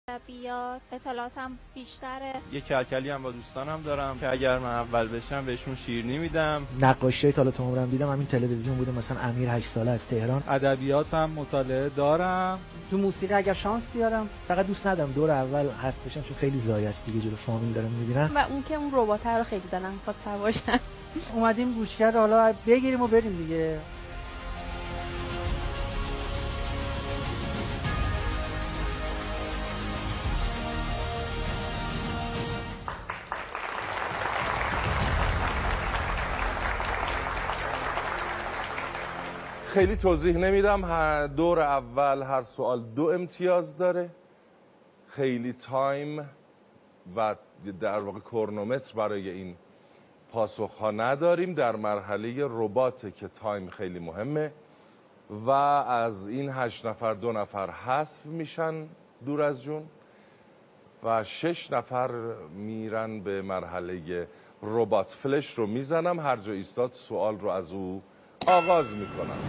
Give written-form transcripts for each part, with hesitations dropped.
ادبیات اطلاعاتم بیشتره. یه کلکلی هم با دوستانم دارم که اگر من اول بشم بهشون شیرینی میدم. نقاشی تا تو عمرم دیدم همین تلویزیون بوده، مثلا امیر 8 ساله از تهران. ادبیاتم مطالعه دارم. تو موسیقی اگر شانس بیارم، فقط دوست ندارم دور اول هست بشم چون خیلی زایه است دیگه، جلو فامیل دارم میبینن. و اون که اون ربات رو خیلی دلم می‌خواد سوار باشم. اومدیم گوشگر حالا بگیریم و بریم دیگه. خیلی توضیح نمیدم. دور اول هر سوال 2 امتیاز داره. خیلی تایم و در واقع کرونومتر برای این پاسخ‌ها نداریم. در مرحله رباته که تایم خیلی مهمه و از این 8 نفر 2 نفر حذف میشن دور از جون و 6 نفر میرن به مرحله ربات. فلش رو میزنم، هر جا ایستاد سوال رو از او آغاز میکنم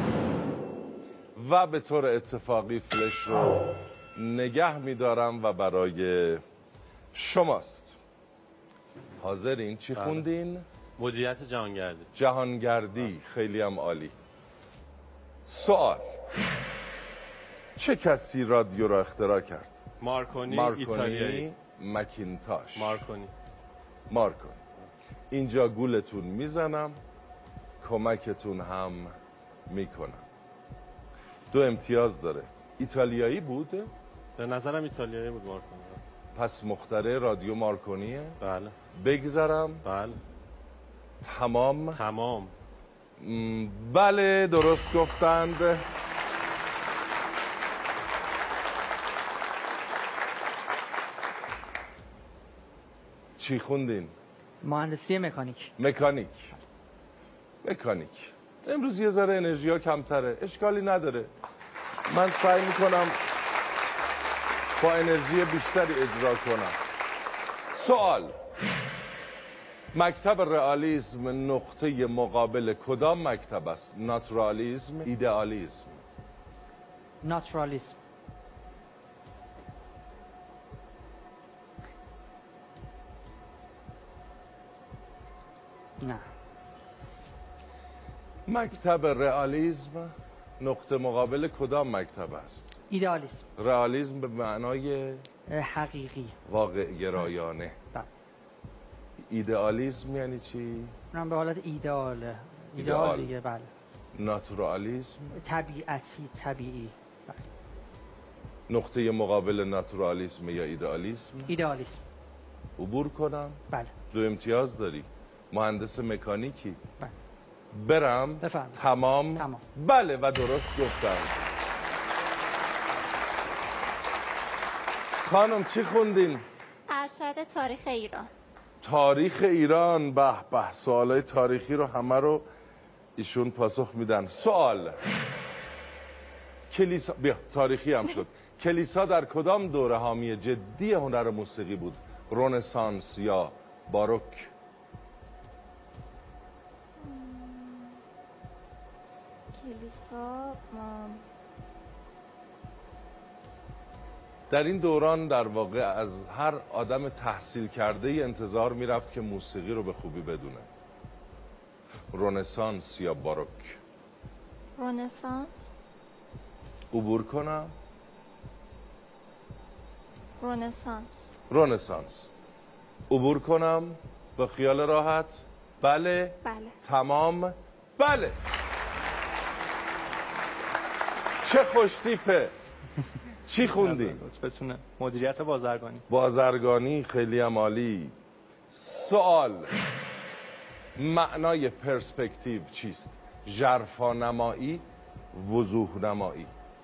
و به طور اتفاقی فلش رو نگه میدارم و برای شماست. حاضرین؟ چی خوندین؟ مدیریت جهانگردی. جهانگردی، خیلی هم عالی. سوال: چه کسی رادیو را اختراع کرد؟ مارکونی ایتالیایی. مکینتاش. مارکونی. اینجا گولتون میزنم، کمکتون هم میکنم. 2 امتیاز داره. ایتالیایی بود؟ به نظرم ایتالیایی بود مارکونی. پس مخترع رادیو مارکونیه؟ بله. بگذارم؟ بله. تمام. بله، درست گفتند. چی خوندین؟ مهندسی مکانیک. مکانیک. امروز یه ذره انرژی ها کمتره، اشکالی نداره. من سعی میکنم با انرژی بیشتری اجرا کنم. سوال: مکتب رئالیسم نقطه مقابل کدام مکتب است؟ ناتورالیسم، ایدئالیسم؟ ناتورالیسم. نه. مکتب رئالیسم نقطه مقابل کدام مکتب است؟ ایدئالیسم. رئالیسم به معنای حقیقی، واقع گرایانه. بله. ایدئالیسم یعنی چی؟ اونم به حالت ایدئال دیگه. بله. ناتورالیسم طبیعی. بله. نقطه مقابل ناتورالیسم یا ایدئالیسم؟ عبور کنم؟ بله. 2 امتیاز داری. مهندس مکانیکی؟ بله. برم؟ بفرمایید. تمام. بله و درست گفتم. خانم چی خوندین؟ ارشد تاریخ ایران. تاریخ ایران. به به، سوالای تاریخی رو همه رو ایشون پاسخ میدن. سوال: کلیسا تاریخی هم شد. کلیسا در کدام دوره حامی جدی هنر موسیقی بود؟ رنسانس یا باروک؟ کلیسا. در این دوران در واقع از هر آدم تحصیل کرده ای انتظار میرفت که موسیقی رو به خوبی بدونه. رنسانس یا باروک؟ رنسانس. عبور کنم؟ رنسانس. عبور کنم با خیال راحت؟ بله. تمام. بله. چه خوشتیپه. چی خوندی؟ بتونه مدیریت بازرگانی. خیلی هم عالی. سوال: معنای پرسپکتیو چیست؟ ژرفانمایی، وضوح نمایی؟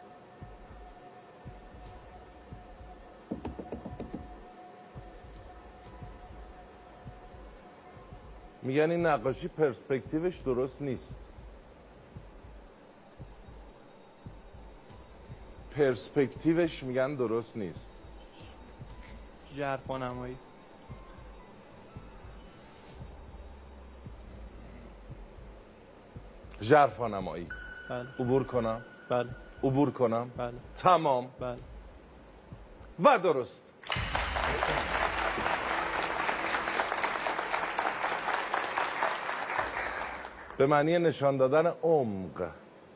میگن این نقاشی پرسپکتیوش درست نیست. پرسپکتیوش میگن درست نیست. ژرفانمایی. بله. عبور کنم؟ بله. عبور کنم؟ بله. تمام. بله. و درست. به معنی نشان دادن عمق.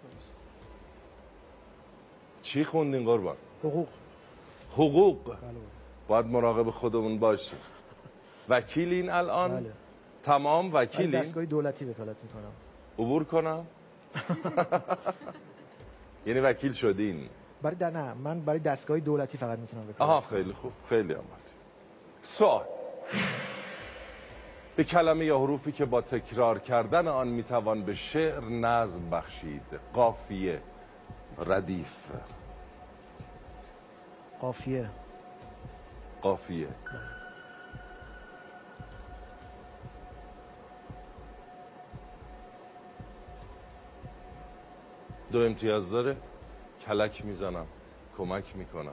چی خوندین قربان؟ حقوق. باید مراقب خودمون باشیم. وکیلین الان؟ بله. تمام وکیلین؟ دستگاه دولتی وکالت میکنم. عبور کنم؟ یعنی وکیل شدین؟ نه، من برای دستگاه دولتی فقط میتونم وکالت آها کنم. خیلی خوب، خیلی عمالی. سوال: به کلمه یا حروفی که با تکرار کردن آن میتوان به شعر نظم بخشید. قافیه، ردیف. قافیه. قافیه. دو امتیاز داره. کلک میزنم، کمک میکنم.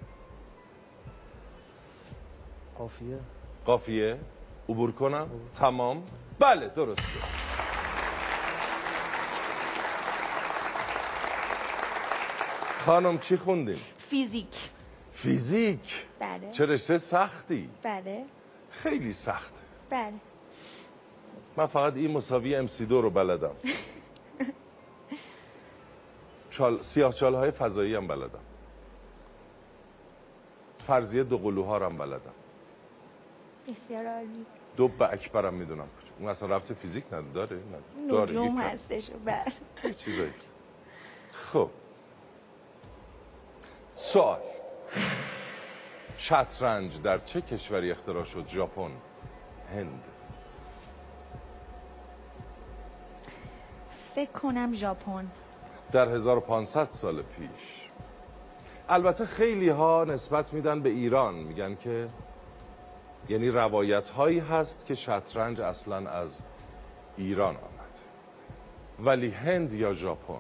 قافیه. قافیه. عبور کنم؟ تمام. بله درسته. خانم چی خوندین؟ فیزیک. فیزیک. بله. چه رشته سختی. بله. خیلی سخته. بله. من فقط این مساوی MC2 رو بلدم. سیاه‌چاله های فضایی هم بلدم. فرضیه دو قلوها رو هم بلدم. بسیار عالی. دب اکبرم میدونم کجا. اون اصلا ربط فیزیک نداره. داره. نجوم هستش. بله. یه چیزایی. خب سوال: شطرنج در چه کشوری اختراع شد؟ ژاپن، هند. فکر کنم ژاپن. در 1500 سال پیش. البته خیلی ها نسبت میدن به ایران، میگن که یعنی روایت هایی هست که شطرنج اصلا از ایران آمد. ولی هند یا ژاپن؟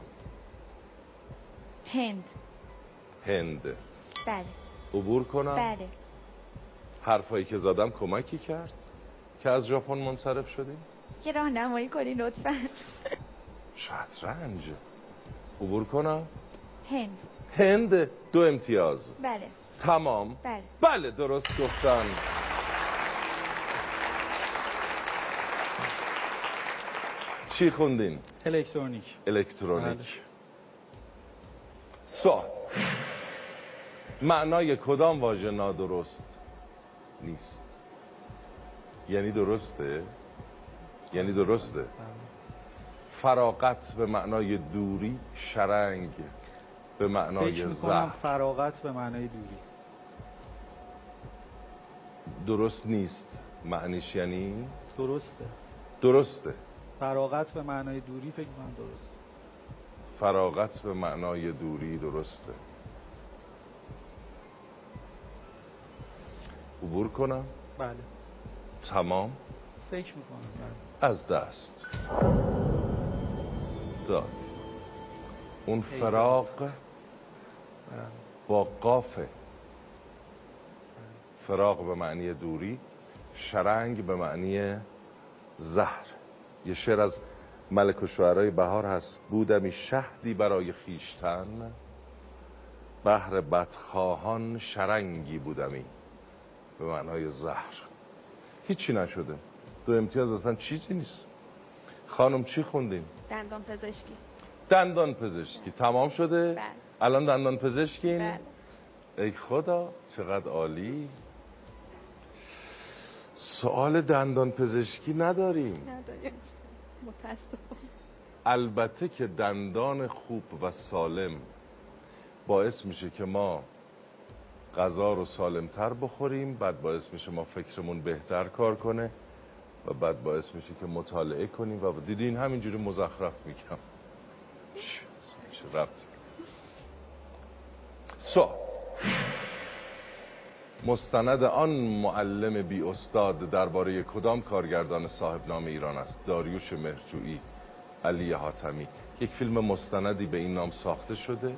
هند. هند. بله. عبور کنم؟ بله. حرفایی که زدم کمکی کرد که از ژاپن منصرف شدیم؟ که راهنمایی کنی لطفا. شطرنج. عبور کنم؟ هند. هند. دو امتیاز. بله. تمام. بله. بله درست گفتن. چی خوندین؟ الکترونیک. الکترونیک. بله. سوال: معنای کدام واژه نادرست نیست؟ یعنی درسته؟ یعنی درسته؟ فراغت به معنای دوری، شرنگ به معنای فکر میکنم زهر. فراغت به معنای دوری. درست نیست معنیش یعنی؟ درسته. درسته. فراغت به معنای دوری فکر میکنم درسته. فراغت به معنای دوری درسته. عبور کنم؟ بله. تمام. فکر میکنم بله. از دست داد. اون فراق با قافه. فراق به معنی دوری، شرنگ به معنی زهر. یه شعر از ملک الشعرای بهار هست: بودمی شهدی برای خیشتن، بهر بدخواهان شرنگی بودمی، به معنای زهر. هیچی نشده. دو امتیاز اصلا چیزی نیست. خانم چی خوندین؟ دندان پزشکی. دندان پزشکی. تمام شده؟ بله. الان دندان پزشکین؟ بله. ای خدا چقدر عالی. سوال دندان پزشکی نداریم. نداریم. متاسفم. البته که دندان خوب و سالم باعث میشه که ما غذا رو سالمتر بخوریم، بعد باعث میشه ما فکرمون بهتر کار کنه و بعد باعث میشه که مطالعه کنیم و دیدین همینجوری مزخرف میگم. چه ربطی. مستند آن معلم بی استاد درباره کدام کارگردان صاحب نام ایران است؟ داریوش مهرجویی، علی حاتمی. یک فیلم مستندی به این نام ساخته شده؟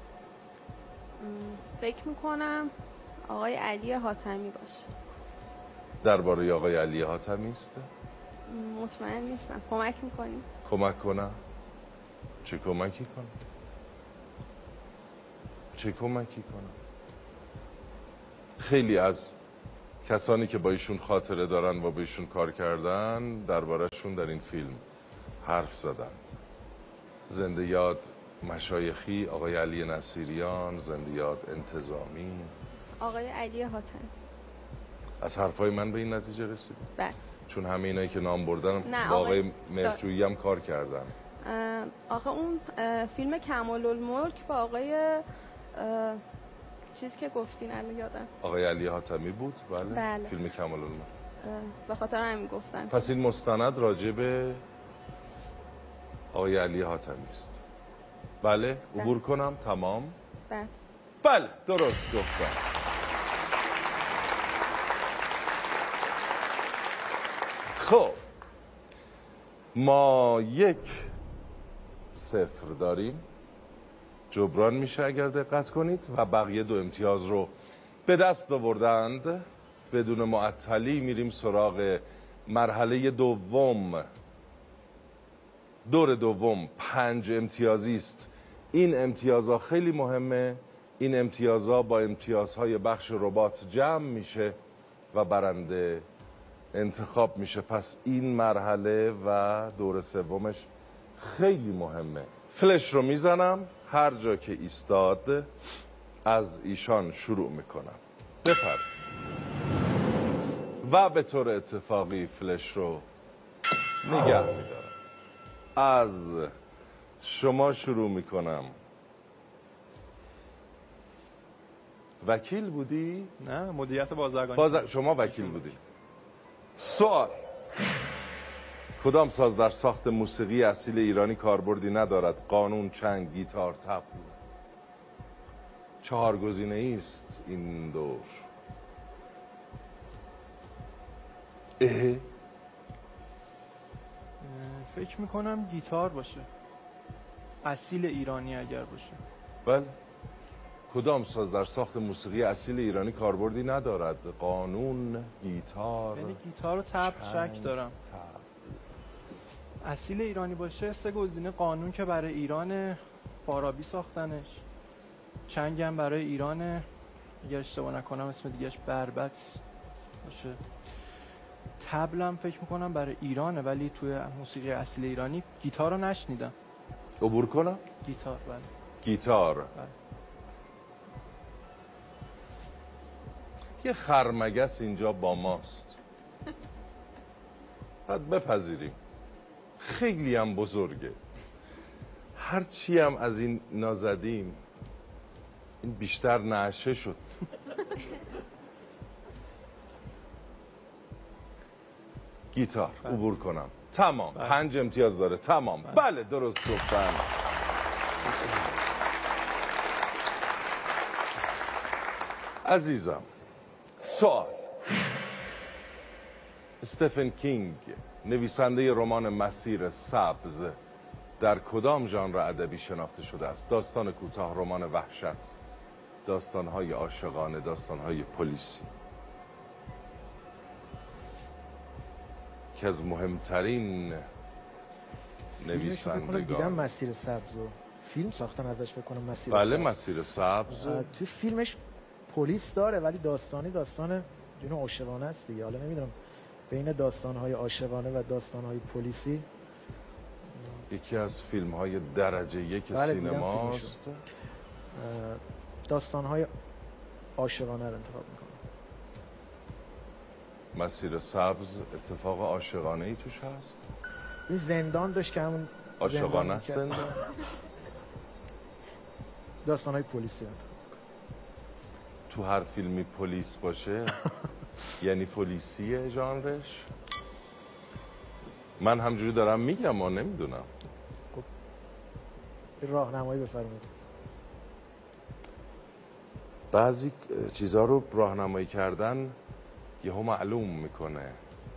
فکر میکنم آقای علی حاتمی باشه. درباره آقای علی حاتمی است؟ مطمئن نیستم. کمک میکنی؟ کمک کنم؟ چه کمکی کنم؟ چه کمکی کنم؟ خیلی از کسانی که با ایشون خاطره دارن و با ایشون کار کردن درباره‌شون در این فیلم حرف زدن. زنده یاد مشایخی، آقای علی نصیریان، زنده یاد انتظامی. آقای علی حاتمی. از حرفای من به این نتیجه رسید؟ بله. چون همه اینایی که نام بردن نه، با آقای مهرجویی هم کار کردن. آخه اون فیلم کمال الملک با آقای چیزی که گفتین الان یادم، آقای علی حاتمی بود. بله. فیلم کمال الملک. به خاطر همین گفتم. پس این مستند راجع به آقای علی حاتمی است. بله، عبور کنم. تمام. بله درست گفتم. خب ما 1-0 داریم. جبران میشه اگر دقت کنید و بقیه 2 امتیاز رو به دست آوردند. بدون معطلی میریم سراغ مرحله دوم. دور دوم 5 امتیازی است. این امتیازها خیلی مهمه. این امتیازها با امتیازهای بخش ربات جمع میشه و برنده انتخاب میشه. پس این مرحله و دور سومش خیلی مهمه. فلش رو میزنم، هر جا که ایستاد از ایشان شروع میکنم. بفرمایید. و به طور اتفاقی فلش رو نگه میدارم. از شما شروع میکنم. وکیل بودی؟ نه، مدیریت بازرگانی. شما وکیل بودی. سوال: کدام ساز در ساخت موسیقی اصیل ایرانی کاربردی ندارد؟ قانون، چنگ، گیتار، تبل. 4 گزینه است این دور. فکر میکنم گیتار باشه. اصیل ایرانی اگر باشه. بله. کدام ساز در ساخت موسیقی اصیل ایرانی کاربردی ندارد؟ قانون، گیتار. یعنی گیتار و تبل شک دارم. اصیل ایرانی باشه 3 گزینه: قانون که برای ایران، فارابی ساختنش. چنگ هم برای ایران، اگر اشتباه نکنم اسم دیگهش بربط باشه. تبل هم فکر میکنم برای ایرانه، ولی توی موسیقی اصیل ایرانی. گیتار رو نشنیدم. عبور کنم؟ گیتار. بله. گیتار. بله. یه خرمگس اینجا با ماست. باید بپذیریم. خیلی هم بزرگه. هرچی هم از این نازدیم این بیشتر نعشه شد. گیتار. عبور کنم. تمام. 5 امتیاز داره. تمام. بله درست گفتن. عزیزم، سوال: استفن کینگ نویسنده رمان مسیر سبز در کدام ژانر ادبی شناخته شده است؟ داستان کوتاه، رمان وحشت، داستان‌های عاشقانه، داستان‌های پلیسی. که از مهمترین نویسندگان. دیدم مسیر سبز و فیلم ساختن ازش، فکر کنم مسیر بله سبز. مسیر سبز. توی فیلمش پلیس داره ولی داستان عاشقانه است دیگه. حالا نمیدونم بین داستان‌های عاشقانه و داستان‌های پلیسی. یکی از فیلم‌های درجه 1 سینماست. داستان‌های عاشقانه رو انتخاب می‌کنم. مسیر سبز اتفاق عاشقانه‌ای توش هست؟ این زندان داشت که همون عاشقانه است زندان. داستان‌های پلیسی انتخاب. تو هر فیلمی پلیس باشه یعنی پلیسیه ژانرش. من همجوری دارم میگم و نمیدونم. راهنمایی بفرمایید. بعضی چیزا رو راهنمایی کردن یهو معلوم میکنه.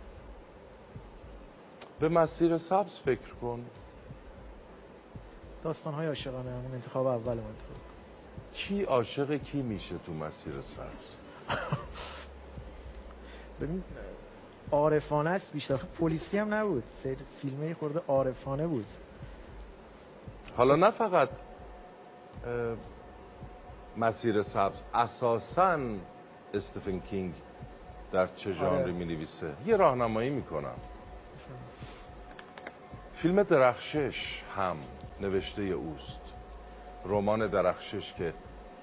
به مسیر سبز فکر کن. داستان‌های عاشقانه همون انتخاب اول من انتخاب. کی عاشق کی میشه تو مسیر سبز؟ ببین عارفانه است بیشتر. پلیسی هم نبود، سری فیلمه خورده عارفانه بود. حالا نه فقط مسیر سبز، اساساً استفن کینگ در چه ژانری می‌نویسه؟ یه راهنمایی میکنم. فیلم درخشش هم نوشته اوست. رمان درخشش که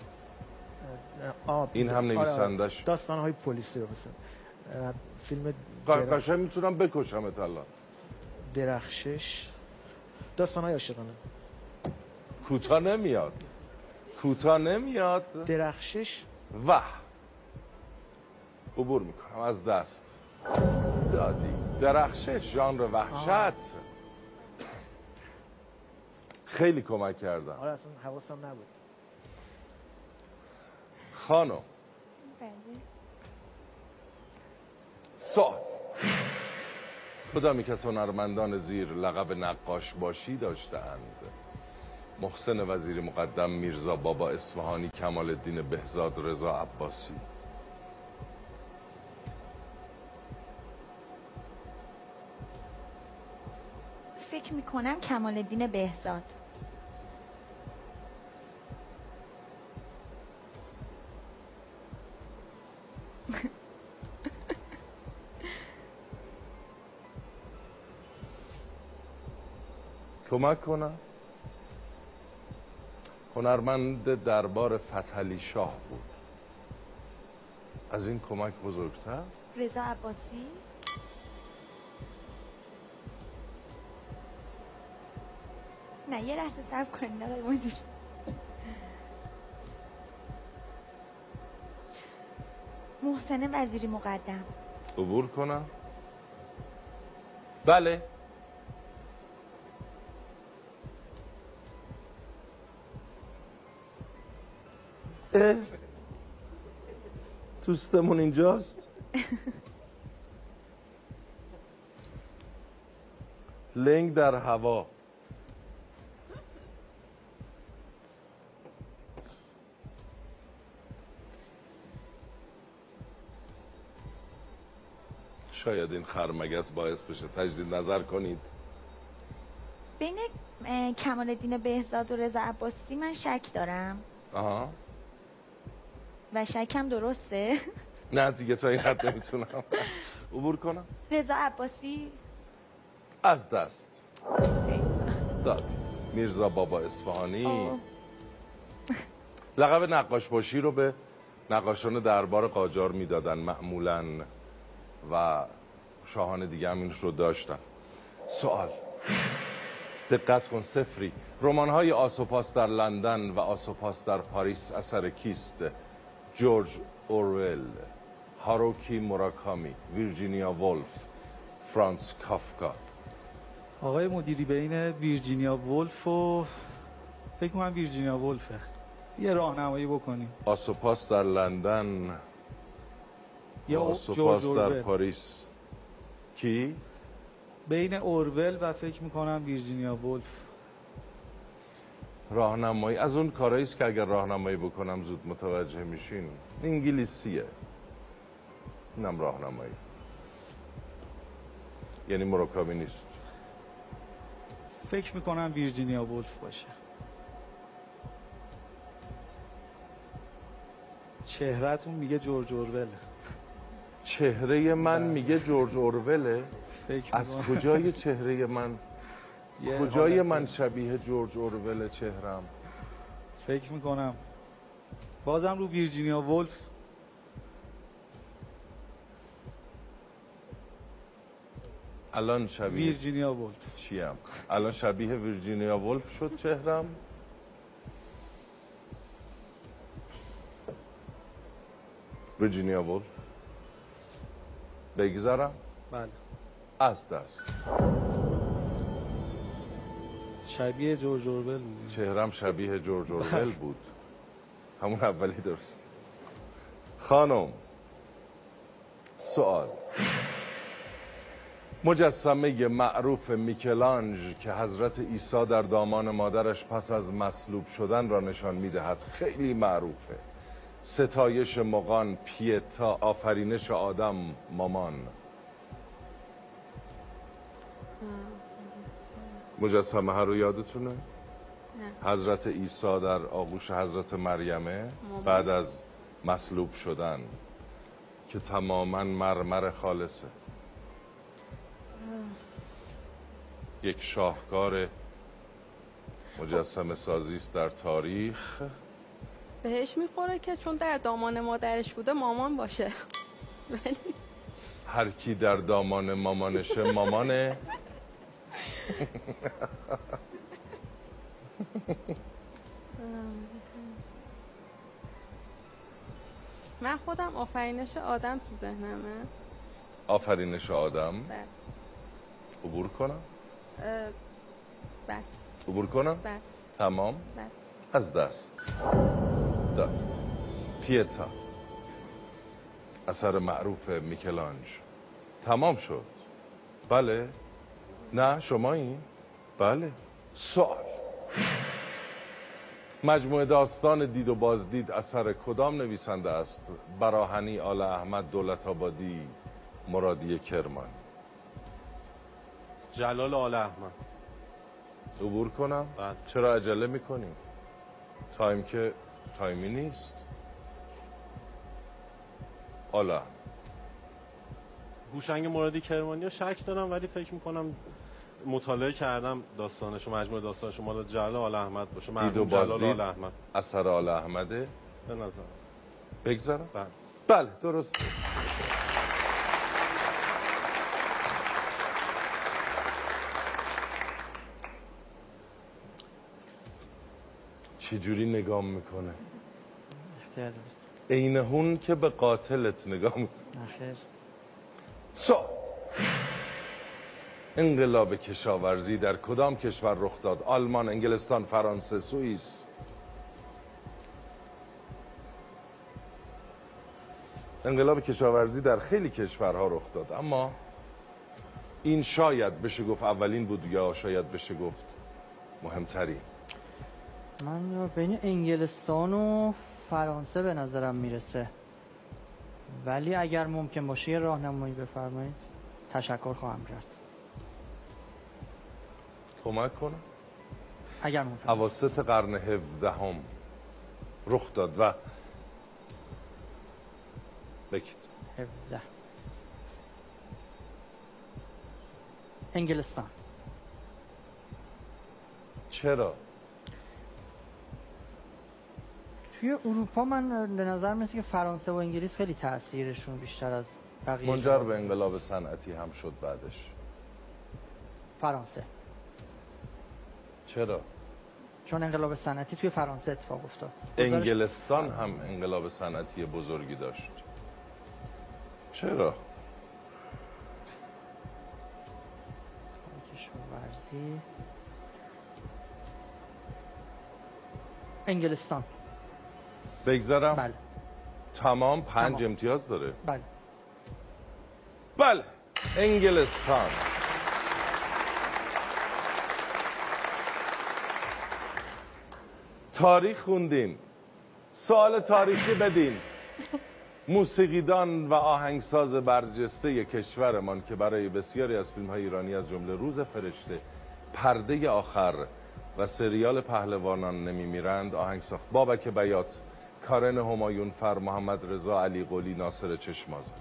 این هم نویسندش. داستان‌های پلیسی رو مثلا فیلم قشنگ میتونم بکشمت الان. درخشش داستان‌های عاشقانه. کوتاه نمیاد. کوتاه نمیاد. درخشش و عبور میکنم از دست دادی. درخشش ژانر وحشت. خیلی کمک کردم. آره اصلا حواسم نبود. خانم سوال کدامی کس هنرمندان زیر لقب نقاش باشی داشته‌اند؟ محسن وزیری مقدم، میرزا بابا اصفهانی، کمال الدین بهزاد، رضا عباسی. فکر میکنم کمال الدین بهزاد. کمک کنم؟ هنرمند دربار فتحعلی شاه بود. از این کمک بزرگتر؟ رضا عباسی. نه یه لحظه صبر کنید آقای مدیر. محسن وزیری مقدم. عبور کنم؟ بله. دوستمون اینجاست. لنگ در هوا. شاید این خرمگس باعث بشه تجدید نظر کنید. بین کمال الدین بهزاد و رضا عباسی من شک دارم. آها. و شکم درسته؟ نه دیگه تا این حد نمیتونم. عبور کنم؟ رضا عباسی. از دست دادید. میرزا بابا اصفهانی. لقب نقاش باشی رو به نقاشان دربار قاجار میدادن معمولاً و شاهان دیگه هم اینش رو داشتن. سوال دقت کن. صفری. رمان‌های آسوپاس در لندن و آسوپاس در پاریس اثر کیست؟ جورج اورول، هاروکی موراکامی، ویرجینیا وولف، فرانس کافکا. آقای مدیری بین ویرجینیا وولف و فکر کنم ویرجینیا وولفه. یه راهنمایی بکنیم. آسوپاس در لندن یا آسوپاس در پاریس. کی؟ بین اورول و فکر میکنم ویرجینیا وولف. راهنمایی از اون کارهایی است که اگر راهنمایی بکنم زود متوجه میشین. انگلیسیه. اینم راهنمایی. یعنی موراکامی نیست. فکر میکنم ویرجینیا وولف باشه. چهرهتون میگه جورج اوروله. چهره من میگه جورج اوروله. فکر از کجای چهره من کجای من شبیه جورج اوروله چهرم؟ فکر میکنم بازم رو ویرجینیا وولف. الان شبیه ویرجینیا وولف چیم؟ الان شبیه ویرجینیا وولف شد چهرم. ویرجینیا وولف بگذارم؟ بله. از دست. شبیه جورج اورول بود. چهرم شبیه جورج اورول بود. همون اولی درست. خانم سوال مجسمه معروف میکلانژ که حضرت عیسی در دامان مادرش پس از مصلوب شدن را نشان میدهد خیلی معروفه. ستایش مغان، پیتا، آفرینش آدم، مامان. مجسمه ها رو یادتونه؟ نه. حضرت عیسی در آغوش حضرت مریمه بعد از مصلوب شدن که تماما مرمر خالصه. یک شاهکار مجسمه سازی است در تاریخ. بهش میخوره که چون در دامان مادرش بوده مامان باشه. ولی هر کی در دامان مامانشه مامانه. من خودم آفرینش آدم تو ذهنمه. آفرینش آدم. بله. عبور کنم؟ بله. عبور کنم؟ بله. تمام؟ بله. از دست داد. پیتا، اثر معروف میکلانج. تمام شد. بله؟ نه شمایی؟ بله. سوال: مجموعه داستان دید و بازدید اثر کدام نویسنده است؟ براهنی، آل احمد، دولت آبادی، مرادی کرمانی. جلال آل احمد. عبور کنم؟ بله. چرا عجله میکنیم؟ تایم که تایمی نیست. آل احمد. هوشنگ مرادی کرمانی رو شک دارم، ولی فکر میکنم مطالعه کردم داستانشو، مجموعه داستانشو مال جلال آل احمد باشه. دید و جلال بازدید آل احمد اثر آل احمده به نظر بگذارم؟ بله. بله درسته. چجوری نگاه میکنه؟ اختیار دارید. عین هون که به قاتلت نگاه میکنه. نخیر. انقلاب کشاورزی در کدام کشور رخ داد؟ آلمان، انگلستان، فرانسه، سوئیس. انقلاب کشاورزی در خیلی کشورها رخ داد، اما این شاید بشه گفت اولین بود یا شاید بشه گفت مهمترین. من بین انگلستان و فرانسه به نظرم میرسه، ولی اگر ممکن باشه یه راهنمایی بفرمایید تشکر خواهم کرد. کمک کنم؟ اگر ممکن. اواسط قرن 17 رخ داد و بگید. 17. انگلستان. چرا؟ توی اروپا من به نظر میرسه که فرانسه و انگلیس خیلی تاثیرشون بیشتر از بقیه منجر به انقلاب صنعتی هم شد بعدش. فرانسه. چرا؟ چون انقلاب صنعتی توی فرانسه اتفاق افتاد. انگلستان هم انقلاب صنعتی بزرگی داشت. چرا؟ کشاورزی. انگلستان. بگذارم؟ بله. تمام 5 تمام. امتیاز داره. بله. بله. انگلستان. تاریخ خوندین، سوال تاریخی بدین. موسیقیدان و آهنگساز برجسته کشورمان که برای بسیاری از فیلم‌های ایرانی از جمله روز فرشته، پرده آخر و سریال پهلوانان نمیمیرند آهنگساز بابک بیات، کارن همایون فر، محمد رضا، علی قلی، ناصر چشمازر.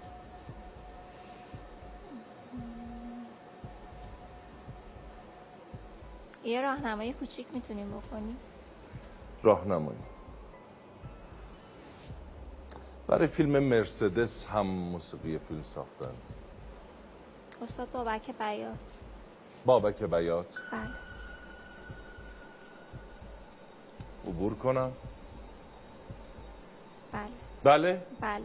یه راهنمایی کوچیک میتونیم بکنیم؟ راهنمایی برای فیلم مرسدس هم موسیقی فیلم ساختند. استاد بابک بیات. بابک بیات. بله. عبور کنم؟ بله. بله؟ بله.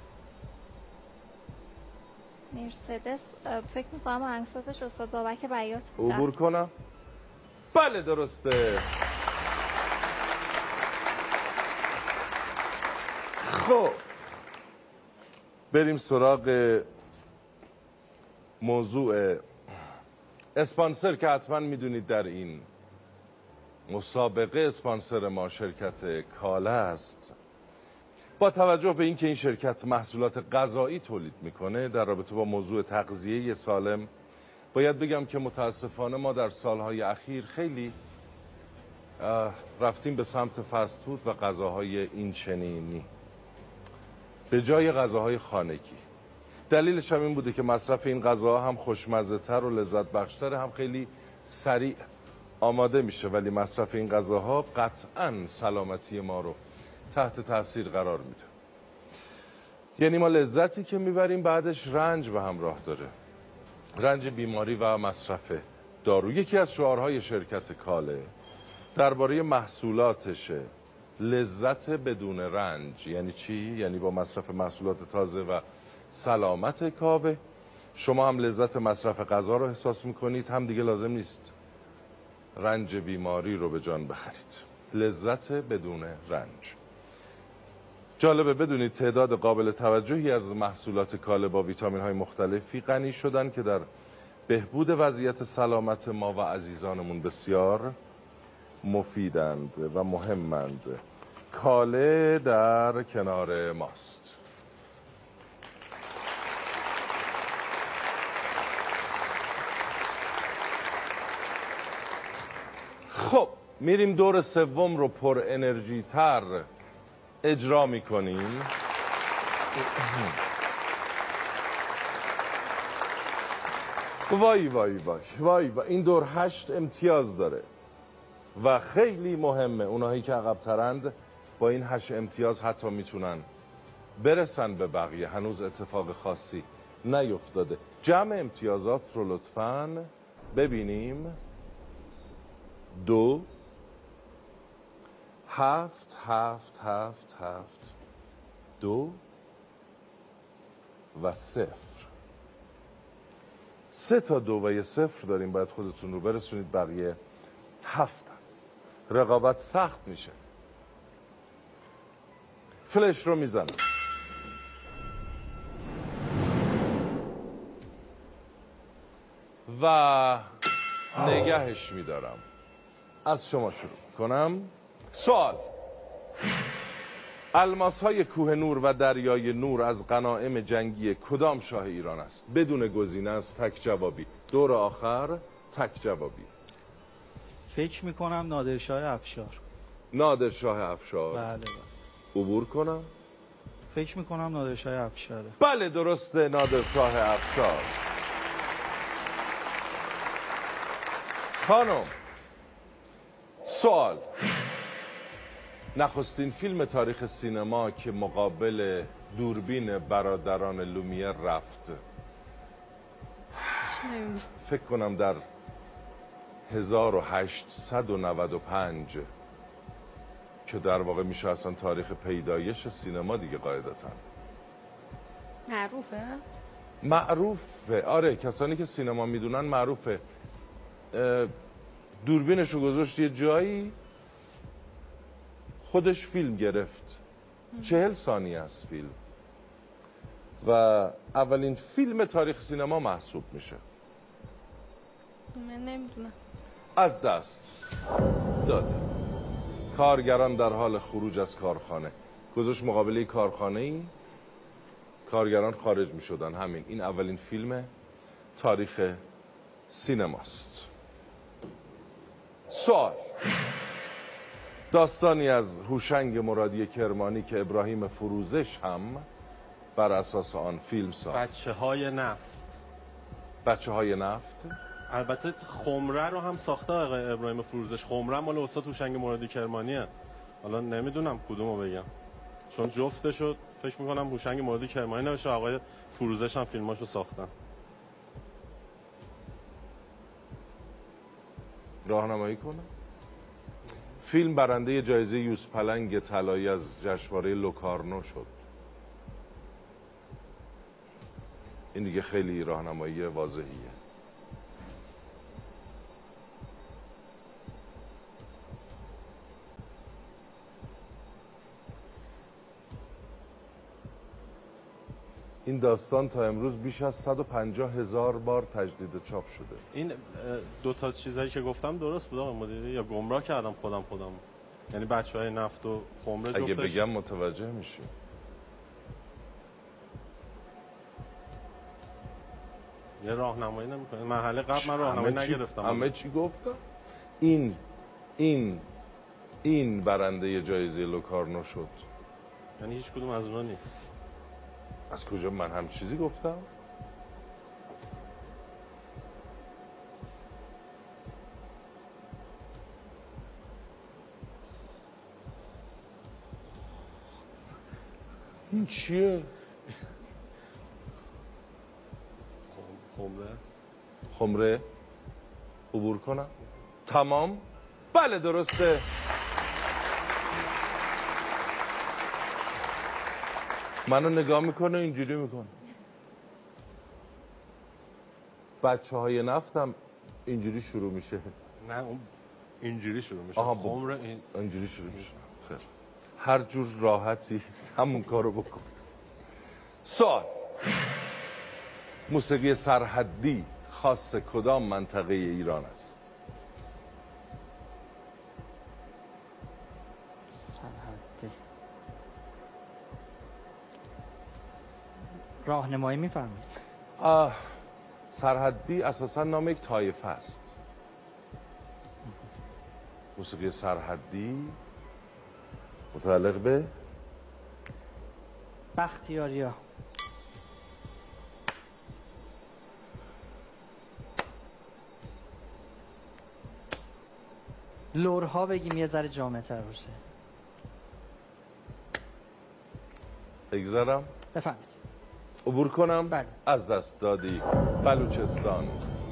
مرسدس فکر میکنم آهنگسازش استاد بابک بیات بودن. عبور کنم؟ بله درسته. خب بریم سراغ موضوع اسپانسر که حتما میدونید در این مسابقه اسپانسر ما شرکت کاله است. با توجه به اینکه این شرکت محصولات غذایی تولید میکنه، در رابطه با موضوع تغذیه سالم باید بگم که متاسفانه ما در سالهای اخیر خیلی رفتیم به سمت فست فود و غذاهای این چنینی. به جای غذاهای خانگی. دلیلش هم این بوده که مصرف این غذاها هم خوشمزه تر و لذت بخشتر، هم خیلی سریع آماده میشه، ولی مصرف این غذاها قطعاً سلامتی ما رو تحت تاثیر قرار میده. یعنی ما لذتی که میبریم بعدش رنج به همراه داره، رنج بیماری و مصرف دارو. یکی از شعارهای شرکت کاله درباره محصولاتشه لذت بدون رنج. یعنی چی؟ یعنی با مصرف محصولات تازه و سلامت کاوه شما هم لذت مصرف غذا رو احساس میکنید، هم دیگه لازم نیست رنج بیماری رو به جان بخرید. لذت بدون رنج. جالبه بدونید تعداد قابل توجهی از محصولات کاله با ویتامین های مختلفی غنی شدن که در بهبود وضعیت سلامت ما و عزیزانمون بسیار مفیدند و مهمند. کاله در کنار ماست. خب میریم دور سوم رو پر انرژی تر اجرا میکنیم. وای وای وای وای وای، این دور 8 امتیاز داره و خیلی مهمه. اونایی که عقب‌ترند با این 8 امتیاز حتی میتونن برسن به بقیه. هنوز اتفاق خاصی نیفتاده. جمع امتیازات رو لطفاً ببینیم. 2 7 7 7 7 2 و 0. 3 تا 2 و 0 داریم. باید خودتون رو برسونید بقیه 7. رقابت سخت میشه. فلش رو میزنم. و نگهش میدارم. از شما شروع کنم. سوال: الماس‌های کوه نور و دریای نور از غنایم جنگی کدام شاه ایران است؟ بدون گزینه است، تک جوابی. دور آخر تک جوابی. فکر میکنم نادرشاه افشار. نادرشاه افشار. بله. عبور کنم. فکر میکنم نادرشاه افشاره. بله درسته، نادرشاه افشار. خانم، سوال: نخستین فیلم تاریخ سینما که مقابل دوربین برادران لومیر رفت، فکر کنم در 1895 که در واقع میشه اصلا تاریخ پیدایش سینما دیگه قاعدتاً. معروفه؟ معروفه، آره. کسانی که سینما میدونن معروفه. دوربینشو گذاشت یه جایی، خودش فیلم گرفت. 40 ثانیه است فیلم و اولین فیلم تاریخ سینما محسوب میشه. من نمیدونم. از دست داده. کارگران در حال خروج از کارخانه. گذاشت مقابله کارخانه ای، کارگران خارج می شدن. همین، این اولین فیلم تاریخ سینماست. سوال: داستانی از هوشنگ مرادی کرمانی که ابراهیم فروزش هم بر اساس آن فیلم ساخت. بچه‌های نفت. بچه‌های نفت. البته خمره رو هم ساخته آقای ابراهیم فروزش. خمره مال استاد هوشنگ مرادی کرمانیه. حالا نمیدونم کدومو بگم، چون جفتشو فکر میکنم هوشنگ مرادی کرمانی نوشته، آقای فروزش هم فیلماشو ساختن. راهنمایی کنم. فیلم برنده جایزه یوز پلنگ طلایی از جشنواره لوکارنو شد. این دیگه خیلی راهنمایی واضحیه. این داستان تا امروز بیش از 150,000 بار تجدید چاپ شده. این دو تا چیزایی که گفتم درست بود آقای مدیری یا گمراه کردم خودم؟ یعنی بچه‌های نفت و خمره جفتش؟ اگه بگم متوجه میشی. یه راهنمایی نمی‌کنه. مرحله قبل من راهنمایی نگرفتم. همه چی گفتم. این برنده جایزه لوکارنو شد. یعنی هیچ کدوم از اونها نیست. از کجا من هم چیزی گفتم؟ این چیه؟ خمره. خمره عبور کنم؟ تمام؟ بله درسته. منو نگاه میکنه اینجوری میکنه. بچه های نفتم اینجوری شروع میشه. نه اون اینجوری شروع میشه. آها خمره اینجوری شروع میشه. خیلی هر جور راحتی همون کارو بکن. سوال: موسیقی سرحدی خاص کدام منطقه ایران است؟ سرحدی. راهنمایی میفرمایید. سرحدی اساسا نام یک طایفه است. موسیقی سرحدی متعلق به بختیاریا. لورها بگیم یه ذره جامع تر باشه. بگذارم؟ بفهمید. عبور کنم؟ بله. از دست دادی. بلوچستان.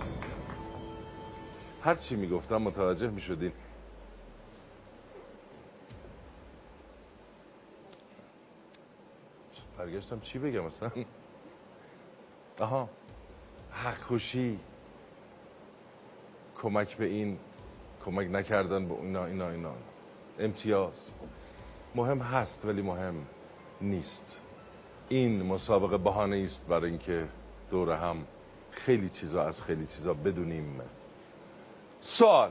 هر چی میگفتم متوجه میشدین. برگشتم چی بگم اصلا؟ آها، حق‌کشی، کمک به این، کمک نکردن به اینا امتیاز مهم هست ولی مهم نیست. این مسابقه بهانه است برای اینکه دور هم خیلی چیزا از خیلی چیزا بدونیم. سوال: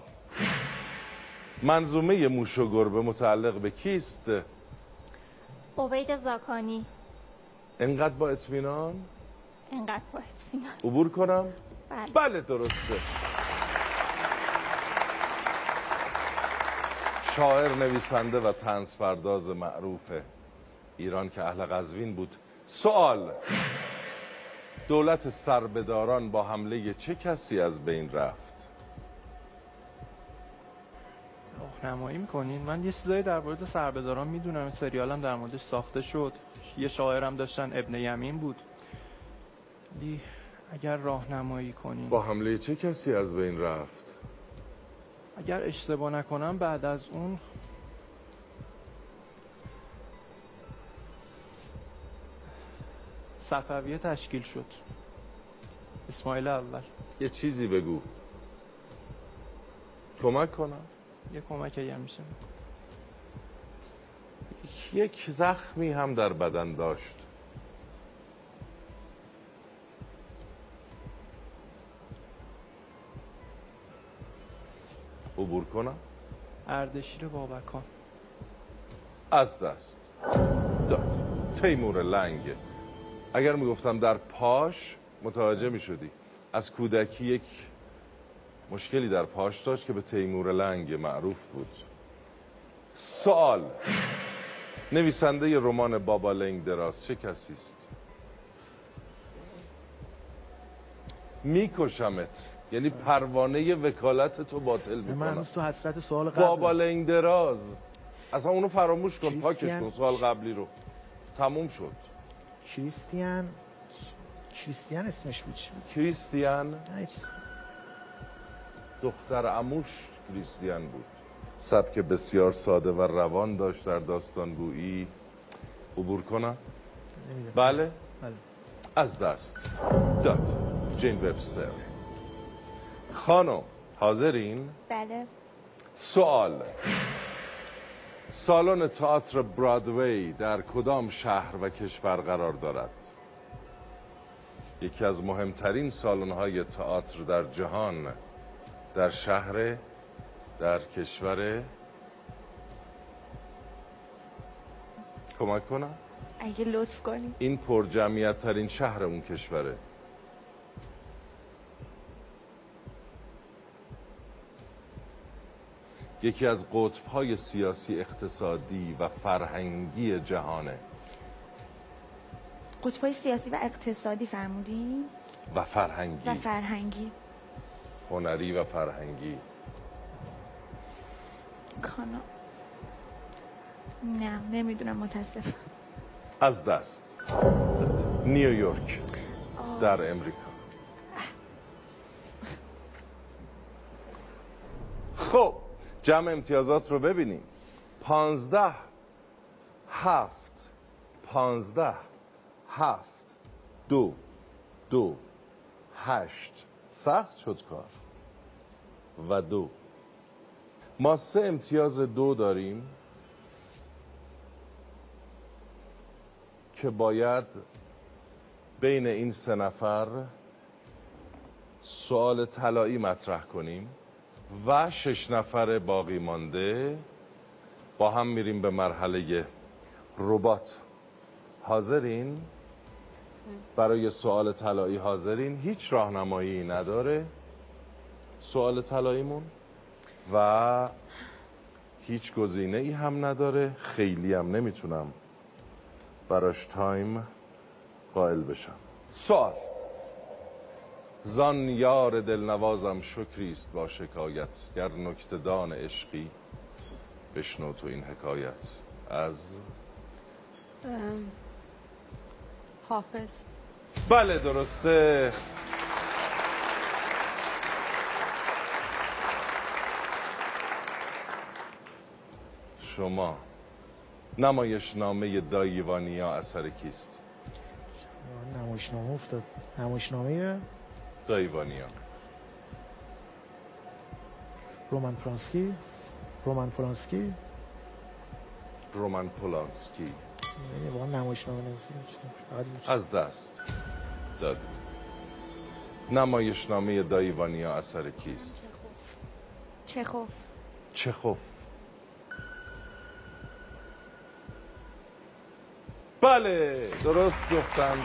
منظومه موش و گربه متعلق به کیست؟ عبید زاکانی. انقدر با اطمینان؟ انقدر با اطمینان. عبور کنم؟ بله. بله درسته. شاعر، نویسنده و طنز پرداز معروف ایران که اهل قزوین بود. سوال: دولت سربداران با حمله چه کسی از بین رفت؟ راهنمایی میکنین؟ من یه چیزایی در مورد سربداران میدونم، سریالم در موردش ساخته شد، یه شاعرم داشتن ابن یمین بود. ولی اگر راهنمایی کنین با حمله چه کسی از بین رفت؟ اگر اشتباه نکنم بعد از اون صفویه تشکیل شد. اسماعیل اول. یه چیزی بگو کمک کنم. یه کمک اگر میشه. یک زخمی هم در بدن داشت. عبور کنم؟ اردشیر بابکان. از دست داد. تیمور لنگ. اگر میگفتم در پاش متوجه میشدی. از کودکی یک مشکلی در پاش داشت که به تیمور لنگ معروف بود. سوال: نویسنده رمان بابا لنگ دراز چه کسی است؟ میکشمت، یعنی پروانه وکالت تو باطل من میکنم. هنوز تو حسرت سوال قبل. بابا لنگ دراز اصلا اونو فراموش کن. پاکش کریستیان. کن سوال قبلی رو. تموم شد. کریستیان اسمش بود چی بود؟ کریستیان نه چیز. دختر عموش کریستیان بود. سبک بسیار ساده و روان داشت در داستانگویی. عبور کنم؟ نمی‌دونم. بله؟ بله. از دست داد. جین وبستر. خانم حاضرین؟ بله. سوال: سالن تئاتر برادوی در کدام شهر و کشور قرار دارد؟ یکی از مهمترین سالن‌های تئاتر در جهان، در شهر، در کشور. کمک کنم؟ اگه لطف کنی. این پر جمعیت ترین شهر اون کشوره. یکی از قطب‌های سیاسی، اقتصادی و فرهنگی جهانه. قطب‌های سیاسی و اقتصادی فرمودین و فرهنگی. و فرهنگی. هنری و فرهنگی. کانا نه نمیدونم، متاسفم. از دست. نیویورک در امریکا. خب جمع امتیازات رو ببینیم. 15 7 15 7 2 2 8. سخت شد کار. و 2. ما 3 امتیاز 2 داریم که باید بین این 3 نفر سوال طلایی مطرح کنیم و 6 نفر باقی مانده با هم میریم به مرحله ربات. حاضرین؟ برای سوال طلایی حاضرین؟ هیچ راهنمایی نداره سوال طلاییمون و هیچ گزینه ای هم نداره. خیلی هم نمیتونم براش تایم قائل بشم. سوال: زان یار دلنوازم شکریست با شکایت، گر نکته دان عشقی بشنو تو این حکایت. از حافظ. بله درسته. شما نمایشنامه دایوانیا اثر کیست؟ نمایشنامه افتاد. نمایشنامه دایوانیا. رومان پولانسکی. رومان پولانسکی. رومان پولانسکی. واقعا نمایشنامه نویسید. از دست دادی. نمایشنامه دایوانیا اثر کیست؟ چخوف. چخوف. بله درست گفتن.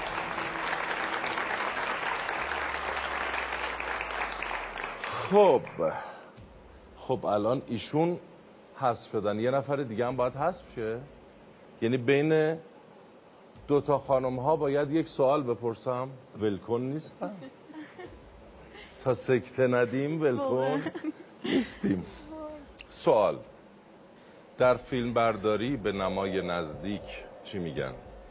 خب الان ایشون حذف شدن، یه نفر دیگه هم باید حذف شه. یعنی بین دوتا خانم ها باید یک سوال بپرسم. ولکن نیستم تا سکته ندیم. ولکن نیستیم. سوال: در فیلم برداری به نمای نزدیک چی میگن؟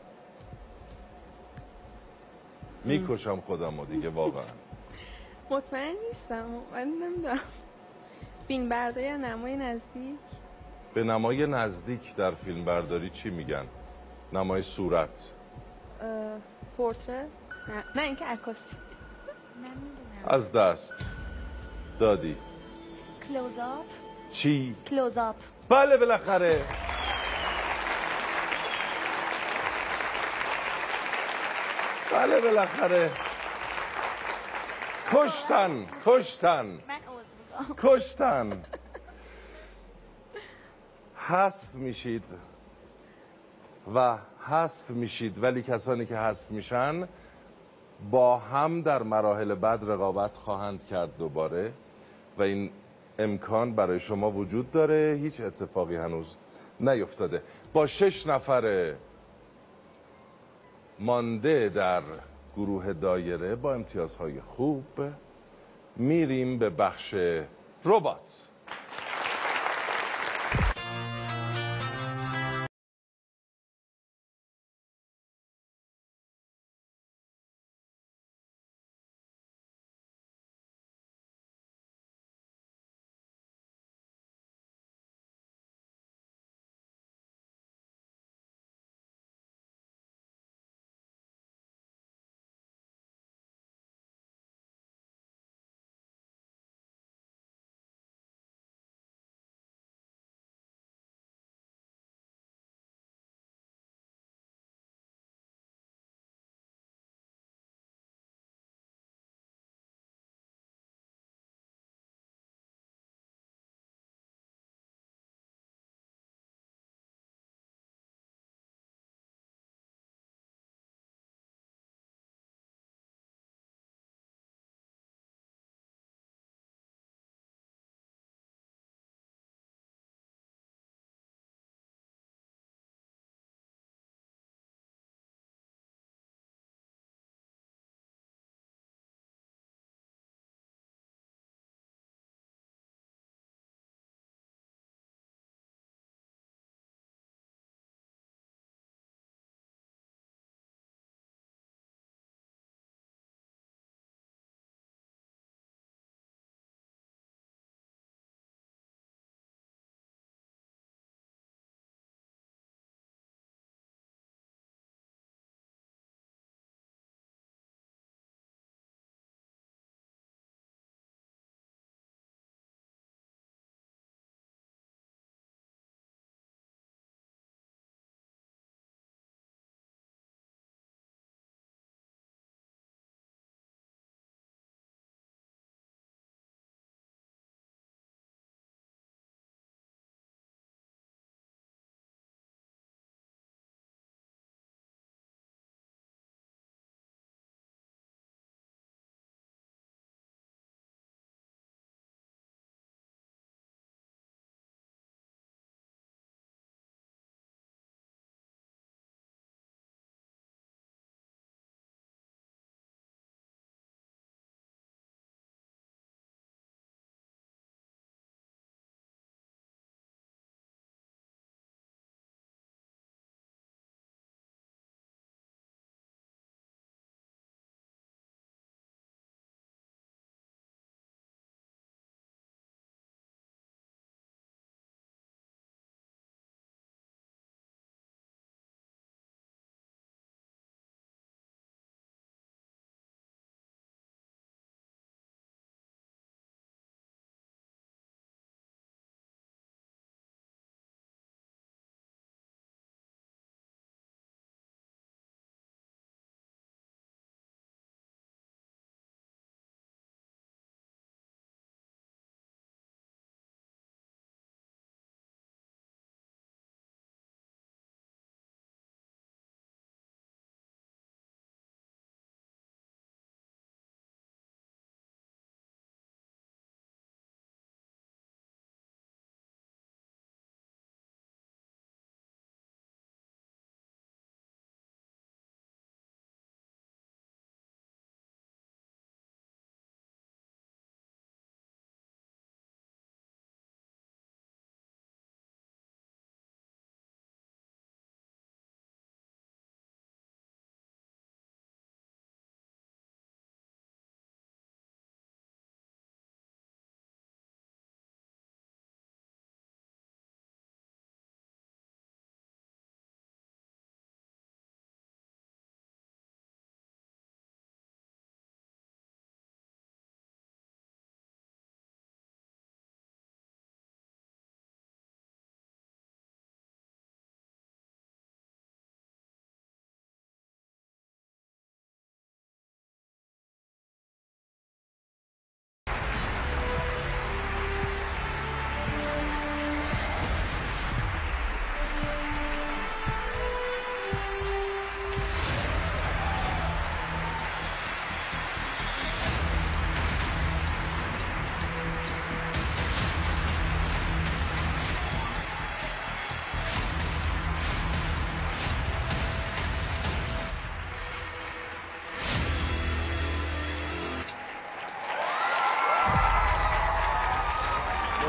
میکشم خودمو دیگه واقعا. مطمئن نیستم، من نمیدونم. فیلم برداری یا نمای نزدیک؟ به نمای نزدیک در فیلم برداری چی میگن؟ نمای صورت. پورتره؟ نه اینکه عکاسی. نمیدونم. از دست دادی. کلوزآپ. چی؟ کلوزآپ. بله بالاخره. بله بالاخره. کشتن. حذف میشید و حذف میشید، ولی کسانی که حذف میشن با هم در مراحل بعد رقابت خواهند کرد دوباره و این امکان برای شما وجود داره. هیچ اتفاقی هنوز نیفتاده. با 6 نفر مانده در گروه دایره با امتیازهای خوب میریم به بخش ربات.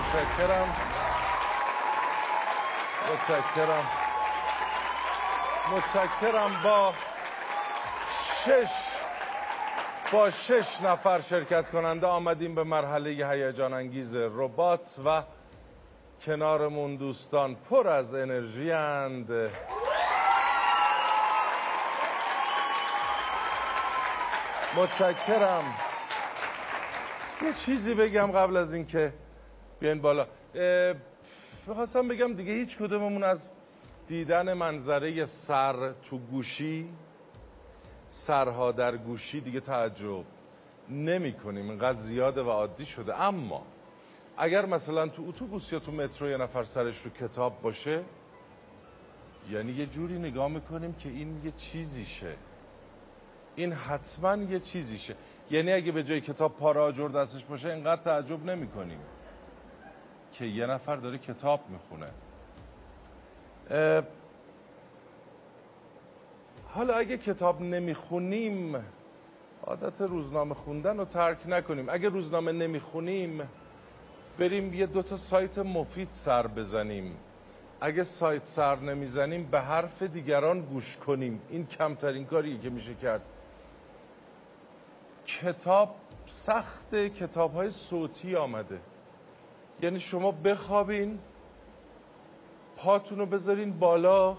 متشکرم. با 6 نفر شرکت کننده آمدیم به مرحله هیجان انگیز ربات و کنارمون دوستان پر از انرژی اند. متشکرم. یه چیزی بگم قبل از اینکه بیاین بالا. می‌خواستم بگم دیگه هیچ کدوممون از دیدن منظره سر تو گوشی، سرها در گوشی دیگه تعجب نمی کنیم، اینقدر زیاده و عادی شده. اما اگر مثلا تو اتوبوس یا تو مترو یه نفر سرش رو کتاب باشه، یعنی یه جوری نگاه میکنیم که این یه چیزیشه، این حتما یه چیزیشه. یعنی اگه به جای کتاب پاره آجر دستش باشه اینقدر تعجب نمی کنیم که یه نفر داره کتاب میخونه. حالا اگه کتاب نمیخونیم عادت روزنامه خوندن رو ترک نکنیم. اگه روزنامه نمیخونیم بریم یه 2 سایت مفید سر بزنیم. اگه سایت سر نمیزنیم به حرف دیگران گوش کنیم. این کمترین کاریه که میشه کرد. کتاب سخته، کتاب‌های صوتی آمده. یعنی شما بخوابین، پاتون رو بذارین بالا،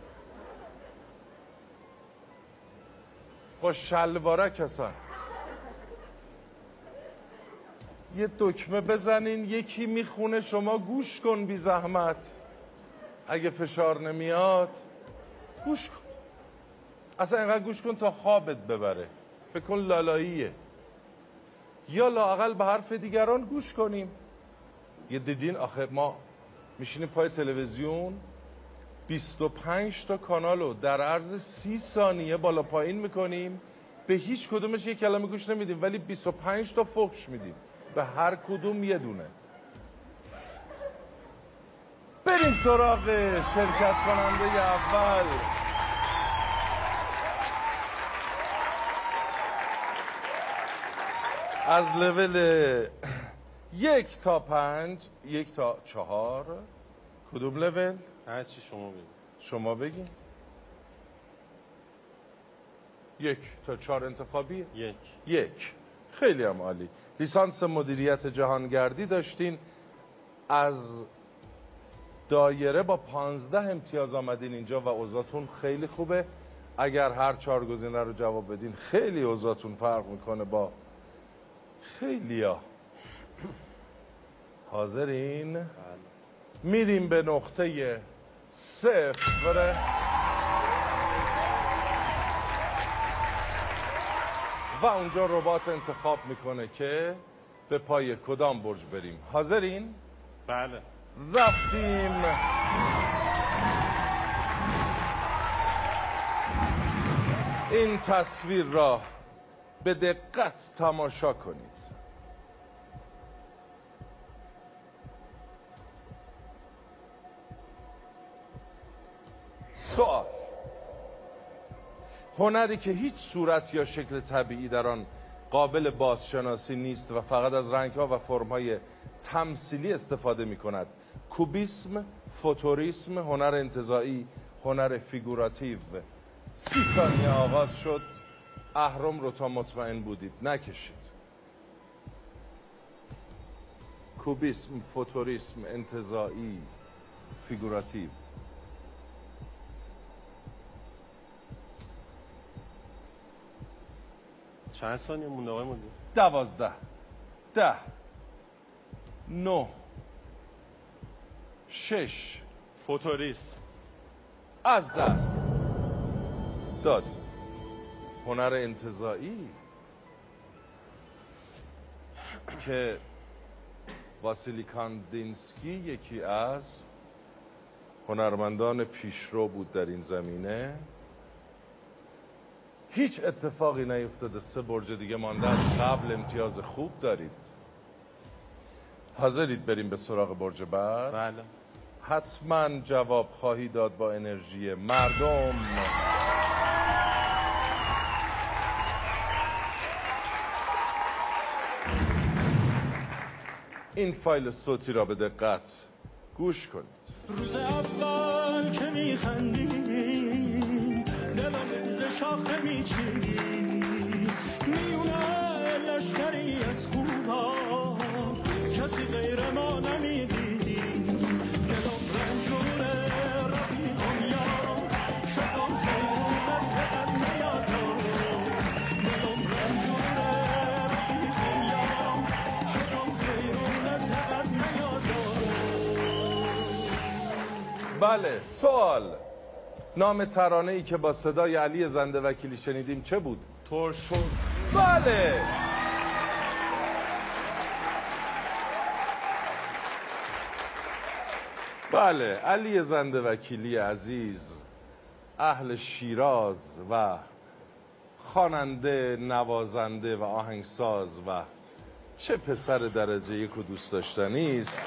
با شلوارک اصلا یه دکمه بزنین، یکی میخونه، شما گوش کن بی زحمت. اگه فشار نمیاد گوش کن، اصلا اینقدر گوش کن تا خوابت ببره. فکر کن لالاییه. یا لااقل به حرف دیگران گوش کنیم. یه دیدین آخه ما میشینیم پای تلویزیون 25 تا کانالو در عرض 30 ثانیه بالا پایین میکنیم، به هیچ کدومش یک کلمه گوش نمیدیم ولی 25 تا فحش میدیم، به هر کدوم یه دونه. بریم سراغ شرکت کننده اول. از لول 1 تا 5، 1 تا 4، کدوم لول؟ هر چی شما بگید. شما بگین. 1 تا 4 انتخابیه؟ 1. خیلی هم عالی. لیسانس مدیریت جهانگردی داشتین، از دایره با 15 امتیاز آمدین اینجا و اوضاعتون خیلی خوبه. اگر هر 4 گزینه رو جواب بدین خیلی اوضاعتون فرق میکنه با خیلیا. حاضرین؟ میریم به نقطه 0. و اونجا ربات انتخاب میکنه که به پای کدام برج بریم. حاضرین؟ بله. رفتیم. این تصویر را به دقت تماشا کنید. سوال: هنری که هیچ صورت یا شکل طبیعی در آن قابل بازشناسی نیست و فقط از رنگ‌ها و فرم‌های تمثیلی استفاده می‌کند. کوبیسم، فوتوریسم، هنر انتزاعی، هنر فیگوراتیو. 30 ثانیه آغاز شد. اهرم رو تا مطمئن بودید نکشید. کوبیسم، فوتوریسم، انتزاعی، فیگوراتیو. چند ثانیه مونده آقای مدیر؟ 12 10 9 6 فوتوریسم. از دست دادی. هنر انتزاعی که واسیلی کاندینسکی یکی از هنرمندان پیشرو بود در این زمینه. هیچ اتفاقی نیفتاده. 3 برج دیگه مانده. از قبل امتیاز خوب دارید. حاضرید بریم به سراغ برج بعد؟ بله. حتما جواب خواهی داد با انرژی مردم. این فایل صوتی را به دقت گوش کنید. روز اول که میخندیم دلم ز شاخه میچینیم میونه لشکری از خوبا کسی غیر ما نمیدیدیم دلم رنجوره رفیقم یارم شدم خیرونت هر نیازم دلم رنجوره رفیقم یارم شدم خیرونت هر نیازم. بله، سوال. نام ترانه‌ای که با صدای علی زنده وکیلی شنیدیم چه بود؟ ترش. بله. بله، علی زنده وکیلی عزیز، اهل شیراز و خواننده، نوازنده و آهنگساز و چه پسر درجه یک و دوست داشتنی است.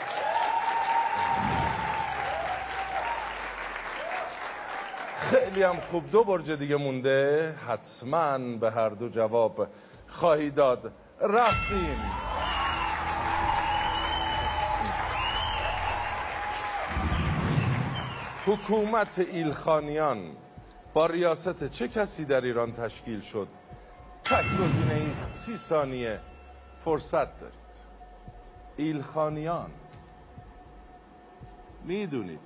خیلی هم خوب. 2 برج دیگه مونده، حتما به هر دو جواب خواهی داد. رفتیم. حکومت ایلخانیان با ریاست چه کسی در ایران تشکیل شد؟ تک گزینه ایست، 30 ثانیه فرصت دارید. ایلخانیان میدونید.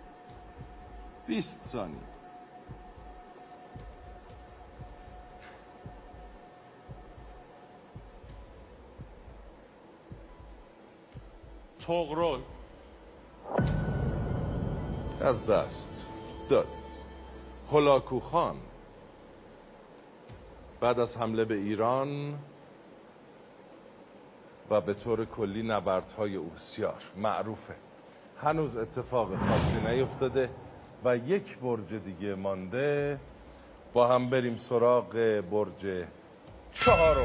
20 ثانیه. طغرل. از دست دادید. هولاکو خان بعد از حمله به ایران و به طور کلی نبردهای او بسیار معروفه. هنوز اتفاق خاصی نیفتاده و 1 برج دیگه مانده. با هم بریم سراغ برج 4.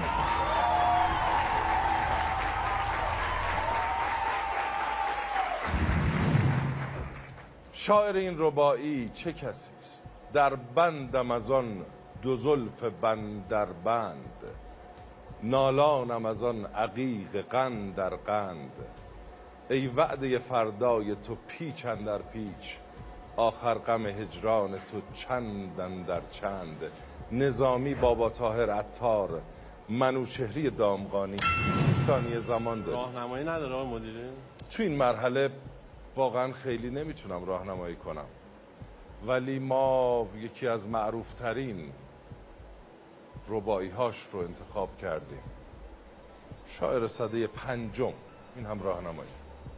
شاعر این رباعی چه کسی است؟ در بندم از آن 2 زلف بندر بند، نالانم از آن عقیق قند در قند. ای وعده فردای تو پیچ اندر پیچ، آخر غم هجران تو چند اندر چند. نظامی، بابا طاهر عطار، منوچهری دامغانی. 30 ثانیه زمان داریم. راهنمایی نداره آقای مدیری؟ تو این مرحله واقعا خیلی نمیتونم راهنمایی کنم، ولی ما یکی از معروفترین رباعی هاش رو انتخاب کردیم. شاعر سده 5. این هم راهنمایی.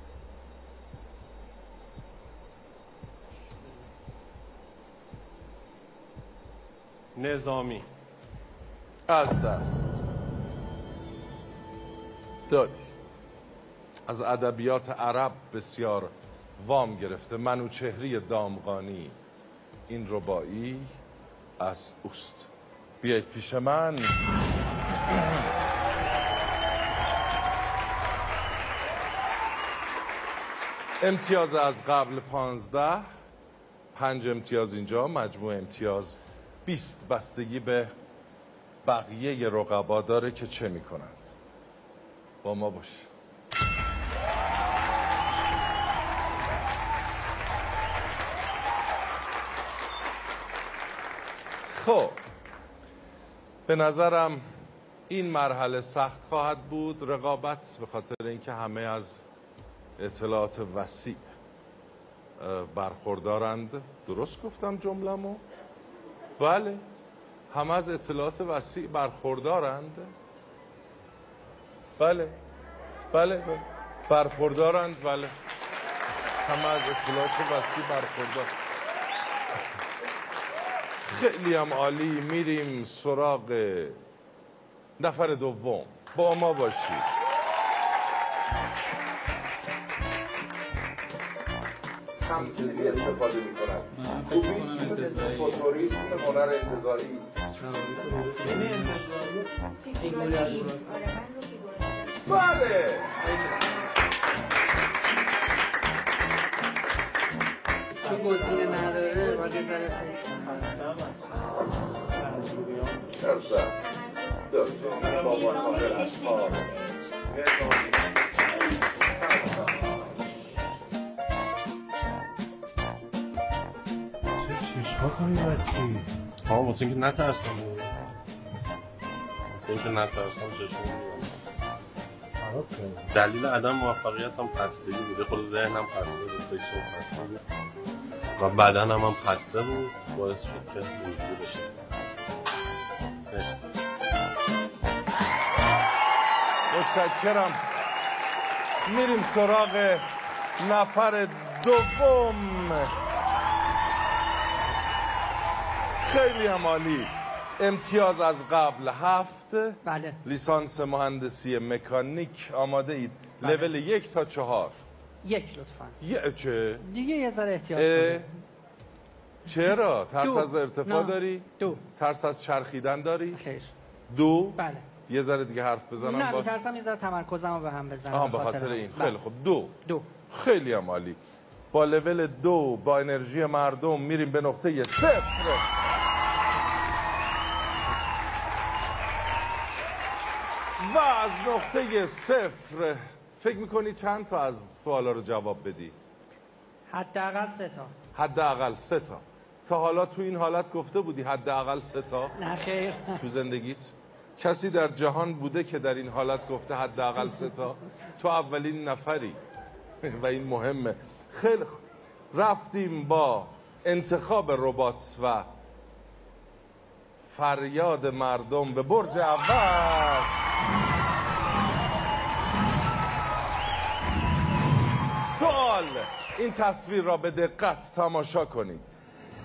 نظامی. از دست دادی. از ادبیات عرب بسیار وام گرفته. منوچهری دامغانی این رباعی از اوست. بیایید پیش من. امتیاز از قبل 15، 5 امتیاز اینجا، مجموع امتیاز 20. بستگی به بقیه رقبا داره که چه میکنند. با ما باشید. خب، به نظرم این مرحله سخت خواهد بود رقابت، به خاطر اینکه همه از اطلاعات وسیع برخوردارند. درست گفتم جمله‌مو؟ بله، همه از اطلاعات وسیع برخوردارند. بله بله برخوردارند. بله، همه از اطلاعات وسیع برخوردار. خیلی هم عالی. میریم سراغ نفر دوم. با ما باشید. تمثیلی استفاده میکنن. خوبیش مثل فوتوریسم، هنر انتزاعی. بله. تو گزینه نداره باید ذره از دست داشت. بابا طاهر عطار. واسه اینکه نترسم واسه اینکه نترسم چشم دلیل عدم موفقیت هم خستگی بوده، خود ذهنم خسته بود، فکرم خسته بود و بدنم هم خسته بود، باعث شد که اینجوری بشه. مرسی. متشکرم. میریم سراغ نفر دوم. خیلی هم عالی. امتیاز از قبل 7. بله. لیسانس مهندسی مکانیک آماده اید. بله. لول 1 تا 4. 1 لطفا. چه؟ دیگه یه ذره احتیاط کنید. چرا؟ ترس 2. از ارتفاع داری؟ 2. ترس از چرخیدن داری؟ خیر. 2. بله. یه ذره دیگه حرف بزنم. نه میترسم یه ذره تمرکزمو به هم بزنم. به خاطر این. بله. خیلی خوب. 2. 2. خیلی هم عالی. با لول 2 با انرژی مردم میریم به نقطه 0. و از نقطه 0 فکر میکنی چند تا از سوالا رو جواب بدی؟ حداقل 3 تا. حداقل 3 تا. تا حالا تو این حالت گفته بودی حداقل 3 تا؟ نه خیر. تو زندگیت کسی در جهان بوده که در این حالت گفته حداقل 3 تا؟ تو اولین نفری و این مهمه. خیلی رفتیم با انتخاب ربات و فریاد مردم به برج اول. سوال. این تصویر را به دقت تماشا کنید.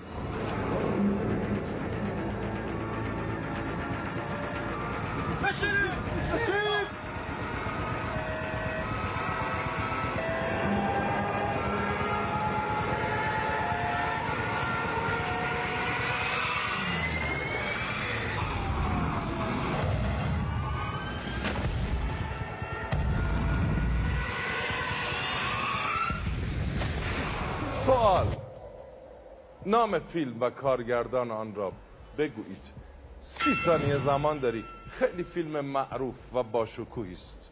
سوال. نام فیلم و کارگردان آن را بگویید. 30 ثانیه زمان داری. خیلی فیلم معروف و باشکوهی است.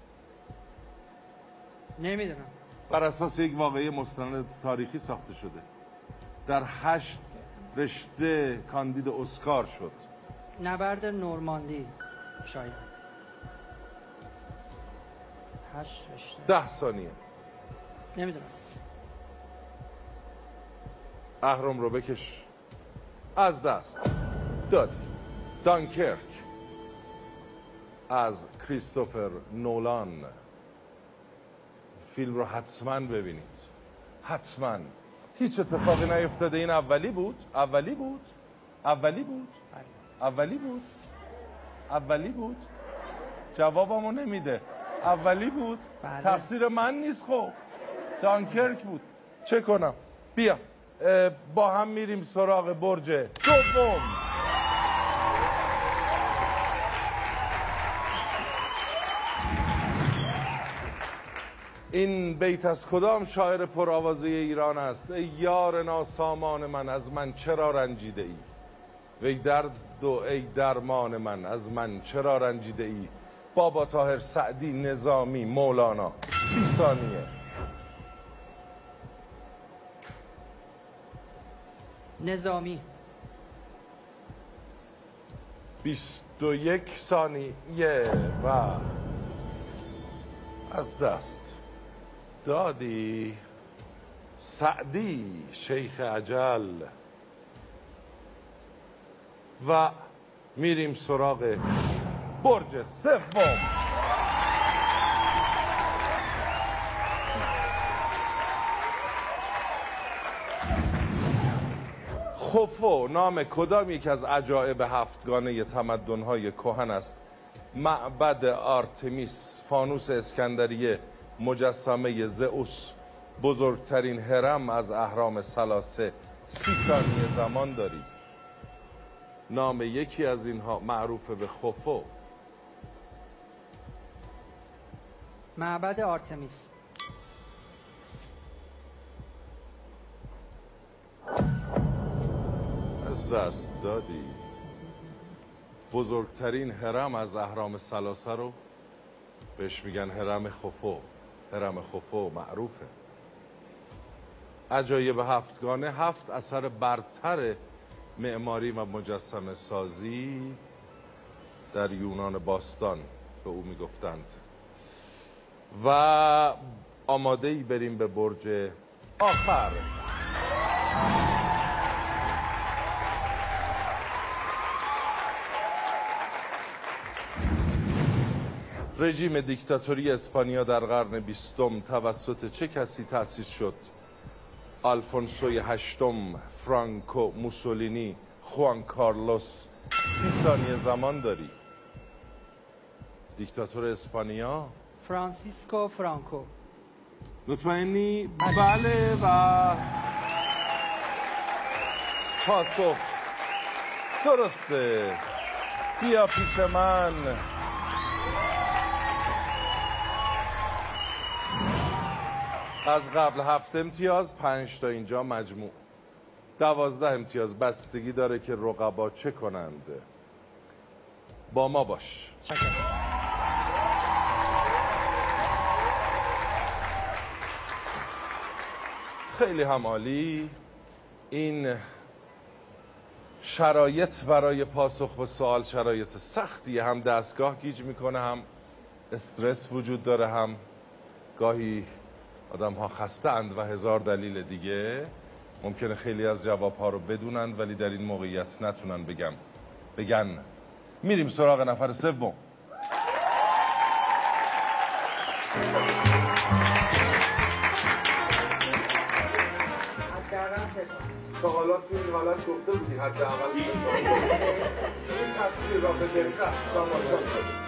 نمیدونم. بر اساس یک واقعه مستند تاریخی ساخته شده. در 8 رشته کاندید اسکار شد. نبرد نورماندی شاید. 8 رشته. 10 ثانیه. نمیدونم. اهرم رو بکش. از دست دادی. دانکرک از کریستوفر نولان. فیلم رو حتما ببینید. حتما. هیچ اتفاقی نیفتاده. این اولی بود. اولی بود. اولی بود. اولی بود. اولی بود. جوابمو نمیده. اولی بود. بله. تقصیر من نیست. خب دانکرک بود. چه کنم؟ بیا با هم میریم سراغ برج دوم. این بیت از کدام شاعر پرآوازه ایران است؟ ای یار ناسامان من، از من چرا رنجیده ای؟ وی درد و ای درمان من، از من چرا رنجیده ای؟ بابا طاهر، سعدی، نظامی، مولانا. 30 ثانیه. نظامی. 21 ثانیه و از دست دادی. سعدی، شیخ اجل. و میریم سراغ برج سوم. خوفو نام کدام یک از عجایب هفتگانه تمدن‌های کهن است؟ معبد آرتمیس، فانوس اسکندریه، مجسمه زئوس، بزرگترین هرم از اهرام ثلاثه. 30 ثانیه زمان داری. نام یکی از اینها معروف به خوفو. معبد آرتمیس. از دست دادید. بزرگترین هرم از اهرام ثلاثه رو بهش میگن هرم خوفو. هرم خوفو معروفه. عجایب هفتگانه 7 اثر برتر معماری و مجسمه سازی در یونان باستان به او میگفتند. و آماده ای بریم به برج آخر. رژیم دیکتاتوری اسپانیا در قرن 20 توسط چه کسی تأسیس شد؟ آلفونسوی هشتم، فرانکو، موسولینی، خوان کارلوس. 30 ثانیه زمان داری. دیکتاتور اسپانیا فرانسیسکو فرانکو. مطمئنی؟ بله. و پاسخ درسته. بیا پیش من. از قبل 7 امتیاز، 5 تا اینجا مجموع 12 امتیاز. بستگی داره که رقبا چه کنند. با ما باش. خیلی هم عالی. این شرایط برای پاسخ به سوال شرایط سختیه. هم دستگاه گیج میکنه، هم استرس وجود داره، هم گاهی آدم ها خسته اند و هزار دلیل دیگه. ممکنه خیلی از جواب ها رو بدونند ولی در این موقعیت نتونن بگن. میریم سراغ نفر سوم. تا حالا تو این حالت گفته بودی حداقل این تصویر را به دقت تماشا کنید.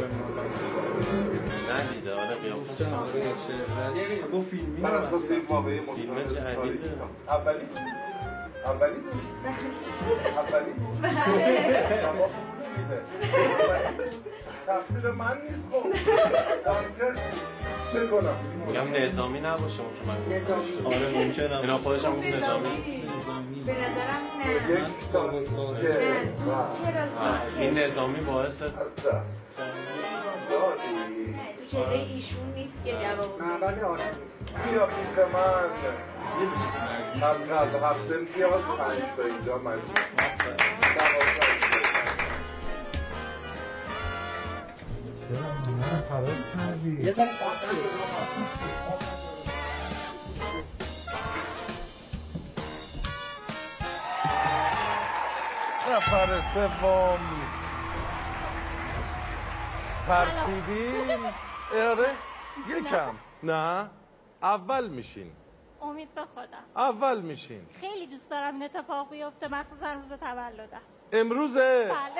ندیده آره قیافه گفت فیلمی بر اساس این واقعه مستند تاریخی. اولی تفسیر من نیست. خب بکنم میگم نظامی نباشه که من گفتم. آره ممکنه اینا خودش هم گفت نظامی. به نظرم نه. این نظامی باعث تو چهره ایشون نیست که جواب ولی آره بیا پیش من. قبل از 7 امتیاز 5 تا اینجا مجموع 12. نفر سوم. ترسیدین؟ آره یکم. نه اول میشین. امید به خودم. اول میشین. خیلی دوست دارم این اتفاق بیفته، مخصوصا روز تولدم. امروزه؟ بله.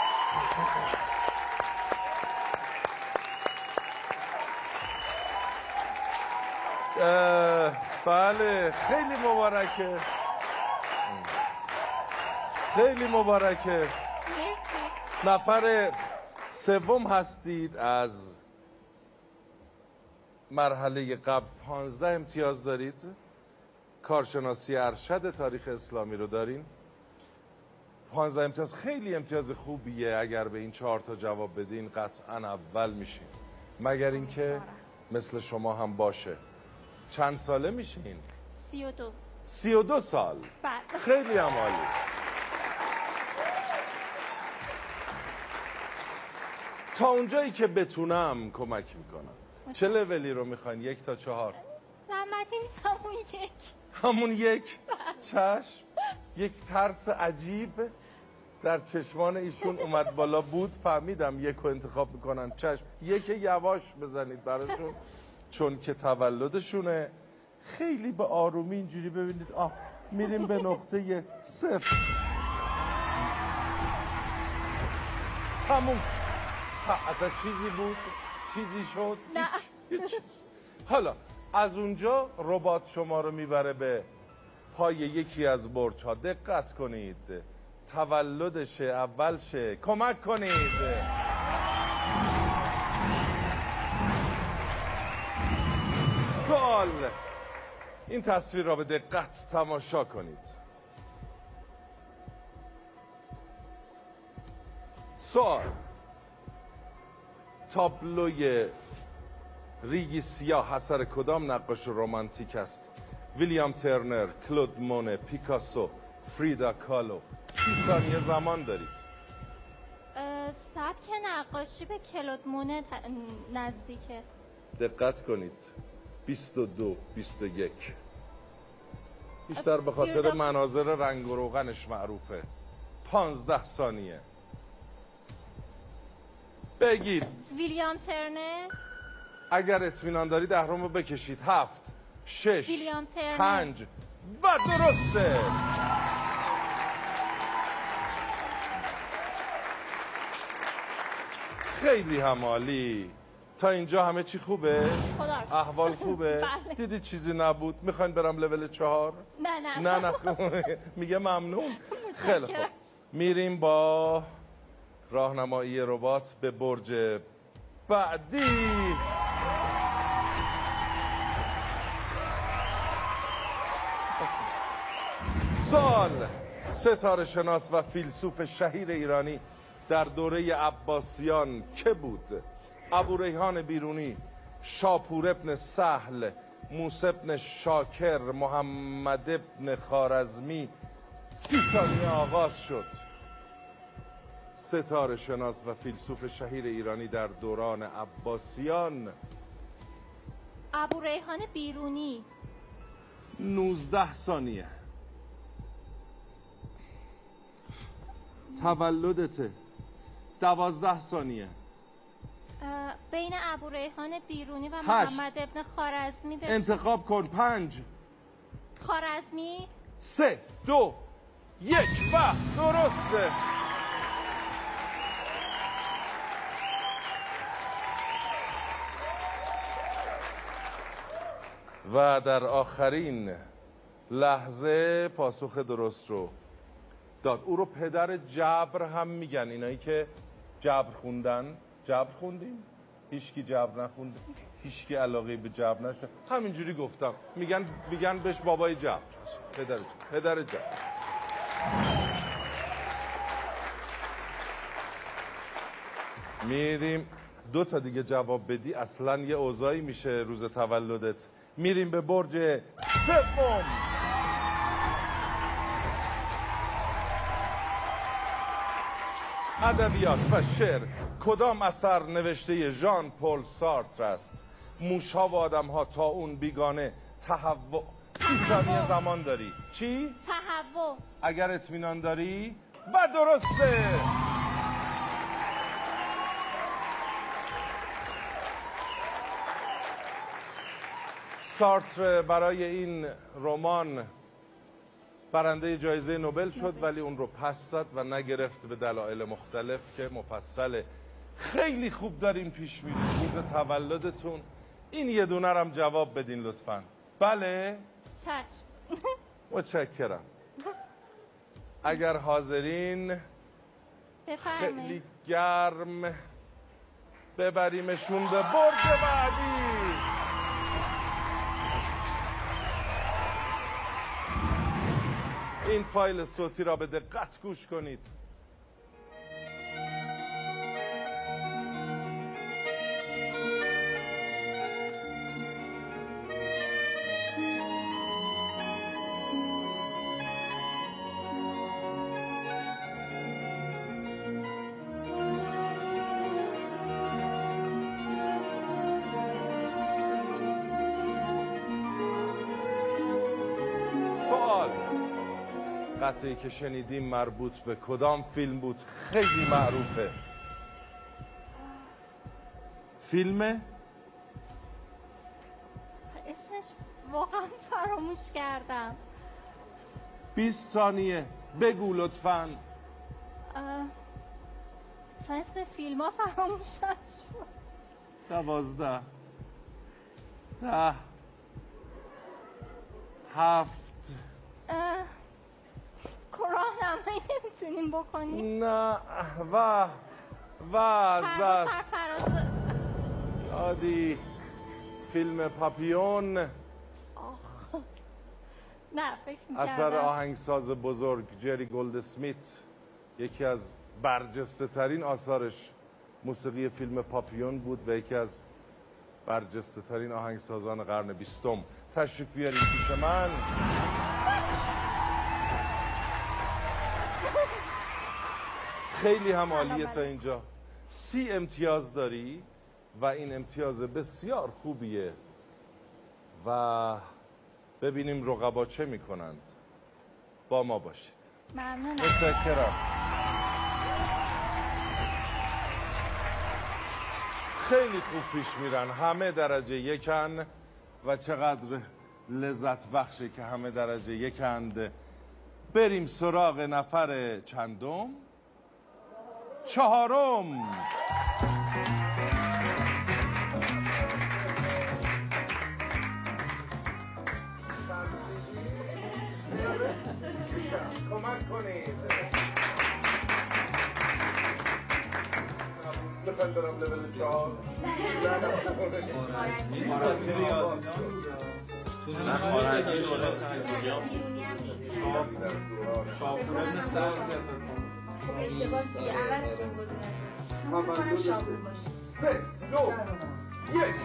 بله خیلی مبارکه. خیلی مبارکه. مرسی. نفر سوم هستید. از مرحله قبل 15 امتیاز دارید. کارشناسی ارشد تاریخ اسلامی رو دارین. 15 امتیاز خیلی امتیاز خوبیه. اگر به این 4 تا جواب بدین قطعا اول میشین، مگر اینکه مثل شما هم باشه. چند ساله میشین؟ 32. 32 سال. بله. خیلی هم عالی. تا اونجایی که بتونم کمک میکنم. چه لولی رو میخواین؟ 1 تا 4؟ زحمتی نیست، همون یک. همون یک؟ چشم. یک ترس عجیب در چشمان ایشون اومد بالا بود. فهمیدم یک رو انتخاب میکنن. چشم. یک یواش بزنید براشون چون که تولدشونه. خیلی به آرومی اینجوری ببینید. میریم به نقطه 0. تموم. اصلا چیزی بود؟ چیزی شد؟ نه. هیچ. حالا از اونجا ربات شما رو میبره به پای یکی از برج ها. دقت کنید. تولدشه، اول شه. کمک کنید. سوال. این تصویر را به دقت تماشا کنید. سوال. تابلوی ریگی سیاه اثر کدام نقاش رمانتیک است؟ ویلیام ترنر، کلود مونه، پیکاسو، فریدا کالو. 30 ثانیه زمان دارید. سبک نقاشی به کلود مونه نزدیکه. دقت کنید. 22 21 بیشتر به خاطر مناظر رنگ و روغنش معروفه. 15 ثانیه بگید. ویلیام ترنر. اگر اطمینان دارید اهرم رو بکشید. 7 6 ویلیام ترنر. 5 و درسته. خیلی همالی. تا اینجا همه چی خوبه؟ احوال خوبه؟ بله. دیدی چیزی نبود؟ میخواین برم لول 4؟ نه میگه ممنون. خیلی خوب، میریم با راهنمایی ربات به برج بعدی. سال ستاره شناس و فیلسوف شهیر ایرانی در دوره عباسیان که بود؟ ابوریحان بیرونی، شاپور ابن سهل، موسی ابن شاکر، محمد ابن خوارزمی. 30 ثانیه آغاز شد. ستاره شناس و فیلسوف شهیر ایرانی در دوران عباسیان. ابوریحان بیرونی. 19 ثانیه. تولدته. 12 ثانیه. بین ابوریحان بیرونی و محمد ابن خوارزمی انتخاب کن. 5 خوارزمی. 3 2 1 و درسته. و در آخرین لحظه پاسخ درست رو داد. او رو پدر جبر هم میگن. اینایی که جبر خوندن. جبر خوندیم؟ هیچکی جبر نخونده؟ هیچکی علاقه به جبر نشد؟ همینجوری گفتم. میگن بهش بابای جبر. پدر جبر. میریم 2 تا دیگه جواب بدی اصلا یه اوضاعی میشه روز تولدت. میریم به برج سوم. ادبیات و شعر. کدام اثر نوشته ژان پل سارتر است؟ موش‌ها و آدم‌ها، طاعون، بیگانه، تهوع. 30 ثانیه زمان داری. چی؟ تهوع. اگر اطمینان داری و درسته. سارتر برای این رمان برنده جایزه نوبل شد ولی اون رو پس زد و نگرفت به دلایل مختلف که مفصله. خیلی خوب دارین پیش میرید. روز تولدتون. این یه دونه هم جواب بدین لطفاً. بله؟ چشم. متشکرم. اگر حاضرین بفرمایید. خیلی گرم ببریمشون به برج بعدی. این فایل صوتی را به دقت گوش کنید. قطعی که شنیدیم مربوط به کدام فیلم بود؟ خیلی معروفه. فیلمه؟ اسمش واقعا فراموش کردم. 20 ثانیه بگو لطفاً. اسم فیلم ها فراموش شد. 12 10 7 راهنمایی نمیتونیم بکنیم؟ نه و از عادی. فیلم پاپیون. نه فکر می‌کردم اثر آهنگساز بزرگ جری گلدسمیت. یکی از برجسته ترین آثارش موسیقی فیلم پاپیون بود و یکی از برجسته ترین آهنگسازان قرن 20. تشریف بیارید پیش من. خیلی هم عالیه تا اینجا. 30 امتیاز داری و این امتیاز بسیار خوبیه و ببینیم رقبا چه میکنند. با ما باشید. ممنونم. متشکرم. خیلی خوب پیش میرن، همه درجه یکن و چقدر لذت بخشه که همه درجه یکند. بریم سراغ نفر چندم؟ چهارم. کمک کنید. بفندرم لول 4. سه، دو، یک،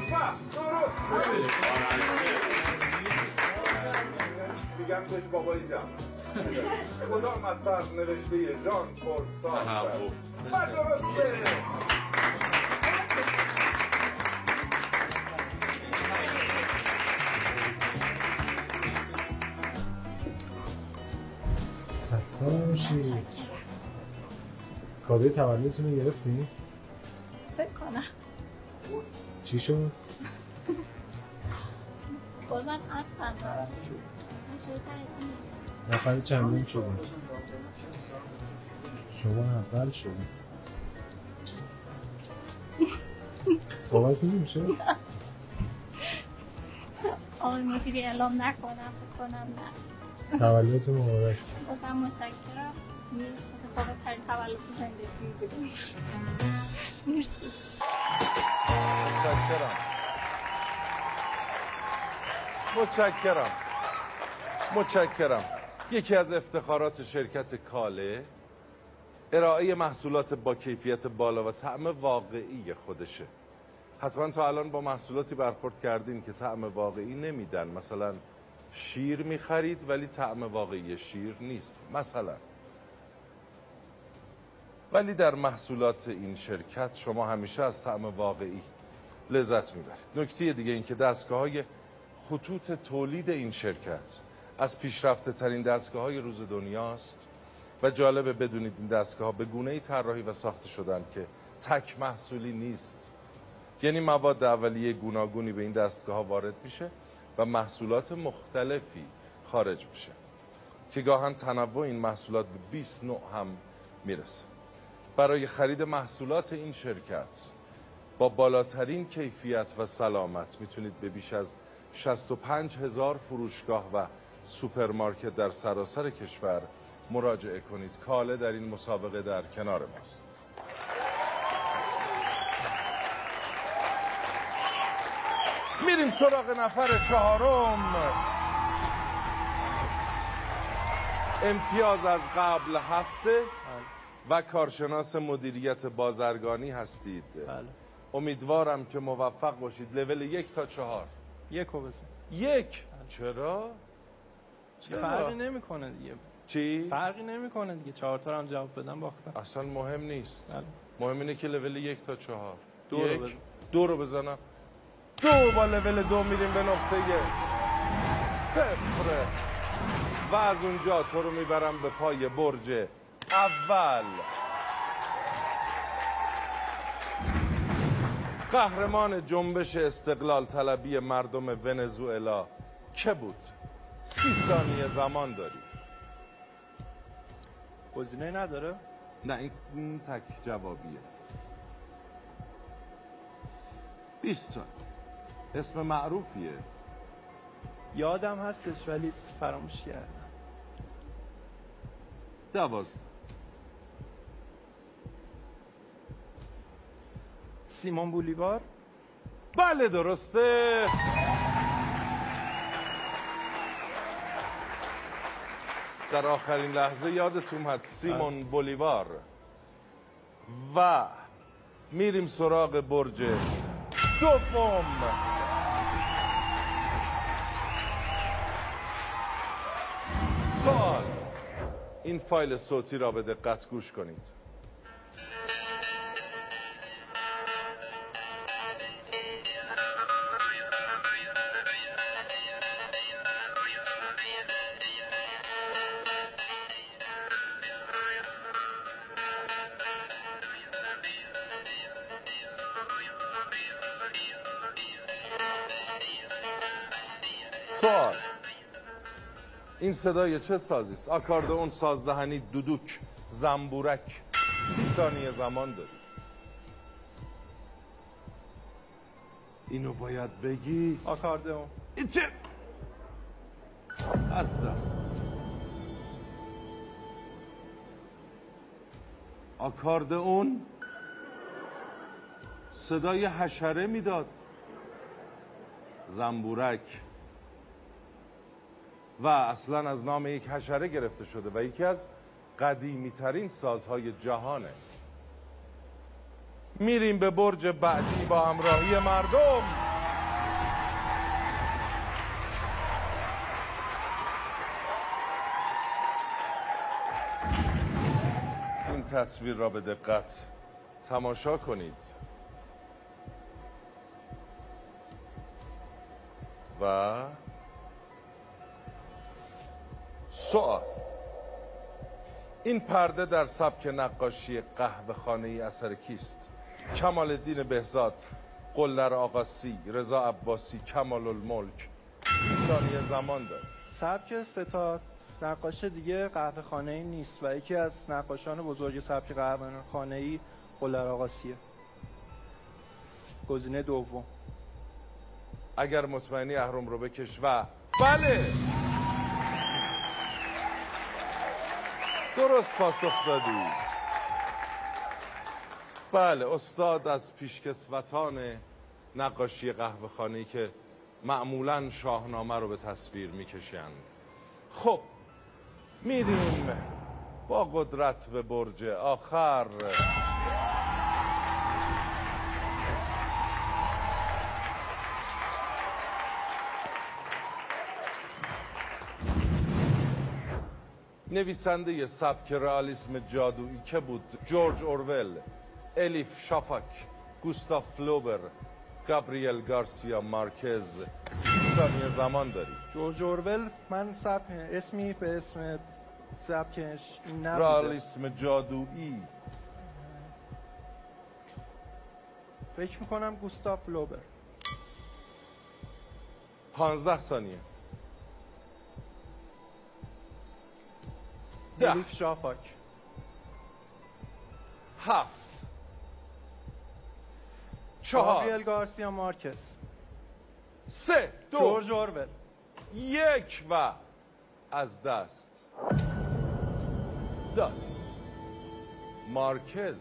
میگم توش بابایی جمع کدام اثر نوشته ژان پل سارتر و درسته. خسته نمیشی؟ کادوی تولدتون رو گرفتی؟ فکر کنم چی شد؟ بازم هستم. نفر چندم شده؟ شما اول شده. صحبتون میشه؟ آقای مدیری اعلام نکنم. فکر کنم نه. تولدتون مبارک. بازم متشکرم. متفاوت ترین تولد زندگی بودیم. مرسی. متشکرم. یکی از افتخارات شرکت کاله ارائه محصولات با کیفیت بالا و طعم واقعی خودشه. حتما تا الان با محصولاتی برخورد کردین که طعم واقعی نمیدن. مثلا شیر میخرید ولی طعم واقعی شیر نیست مثلا. ولی در محصولات این شرکت شما همیشه از طعم واقعی لذت میبرید. نکته دیگه این که دستگاه‌های خطوط تولید این شرکت از پیشرفته ترین دستگاه‌های روز دنیاست و جالبه بدونید این دستگاه‌ها به گونه‌ای طراحی و ساخته شدن که تک محصولی نیست. یعنی مواد اولیه گوناگونی به این دستگاه‌ها وارد میشه و محصولات مختلفی خارج میشه که گاهن تنوع این محصولات به 20 نوع هم میرسه. برای خرید محصولات این شرکت با بالاترین کیفیت و سلامت میتونید به بیش از 65,000 فروشگاه و سوپرمارکت در سراسر کشور مراجعه کنید. کاله در این مسابقه در کنار ماست. میریم سراغ نفر چهارم. امتیاز از قبل هفته و کارشناس مدیریت بازرگانی هستید. بله. امیدوارم که موفق باشید. لول 1 تا 4. 1 رو بزن. 1. چرا؟ فرقی نمیکنه دیگه. چی؟ فرقی نمیکنه دیگه. 4 تا هم جواب بدم باختم. اصلا مهم نیست. بله. مهم اینه که لول 1 تا 4. 2 رو بزنم. 2 با لول 2 میریم به نقطه 0 و از اونجا تو رو میبرم به پای برج اول. قهرمان جنبش استقلال طلبی مردم ونزوئلا که بود؟ 30 ثانیه زمان داری. گزینه نداره؟ نه این تک جوابیه. 20 ثانیه. اسم معروفیه. یادم هستش ولی فراموش کردم. 12. سیمون بولیوار. بله درسته. در آخرین لحظه یادتون اومد سیمون بولیوار. و میریم سراغ برج دوم. سوال. این فایل صوتی را به دقت گوش کنید. سوال: این صدای چه سازی است؟ آکاردئون، سازدهنی، دودوک، زنبورک. 30 ثانیه زمان داری. اینو باید بگی. آکاردئون. این چه؟ از دست. آکاردئون صدای حشره میداد. زنبورک و اصلا از نام یک حشره گرفته شده و یکی از قدیمی ترین سازهای جهانه. میریم به برج بعدی با همراهی مردم. این تصویر را به دقت تماشا کنید و سوال: این پرده در سبک نقاشی قهوه‌خانه‌ای اثر کیست؟ کمال الدین بهزاد، قلدر آقاسی، رضا عباسی، کمال الملک. 30 ثانیه زمان داره. سبک ستا نقاش دیگه قهوه‌خانه‌ای نیست و یکی از نقاشان بزرگ سبک قهوه‌خانه‌ای قلدر آقاسیه. گزینه دوم. اگر مطمئنی اهرم رو بکش و بله درست پاسخ دادی. بله، استاد از پیشکسوتان نقاشی قهوه‌خانه‌ای که معمولاً شاهنامه رو به تصویر می‌کشند. خب میریم با قدرت به برج آخر. نویسنده سبک رئالیسم جادویی که بود؟ جورج اورول، الیف شافاک، گوستاف فلوبر، گابریل گارسیا مارکز. 30 ثانیه زمان داری. جورج اورول. من اسمی به اسم سبکش این نبوده. رئالیسم جادویی. فکر میکنم گوستاف فلوبر. 15 ثانیه. الیف شافاک. 7 4 گابریل گارسیا مارکز. 3 2 جورج اورول. 1 و از دست داد. مارکز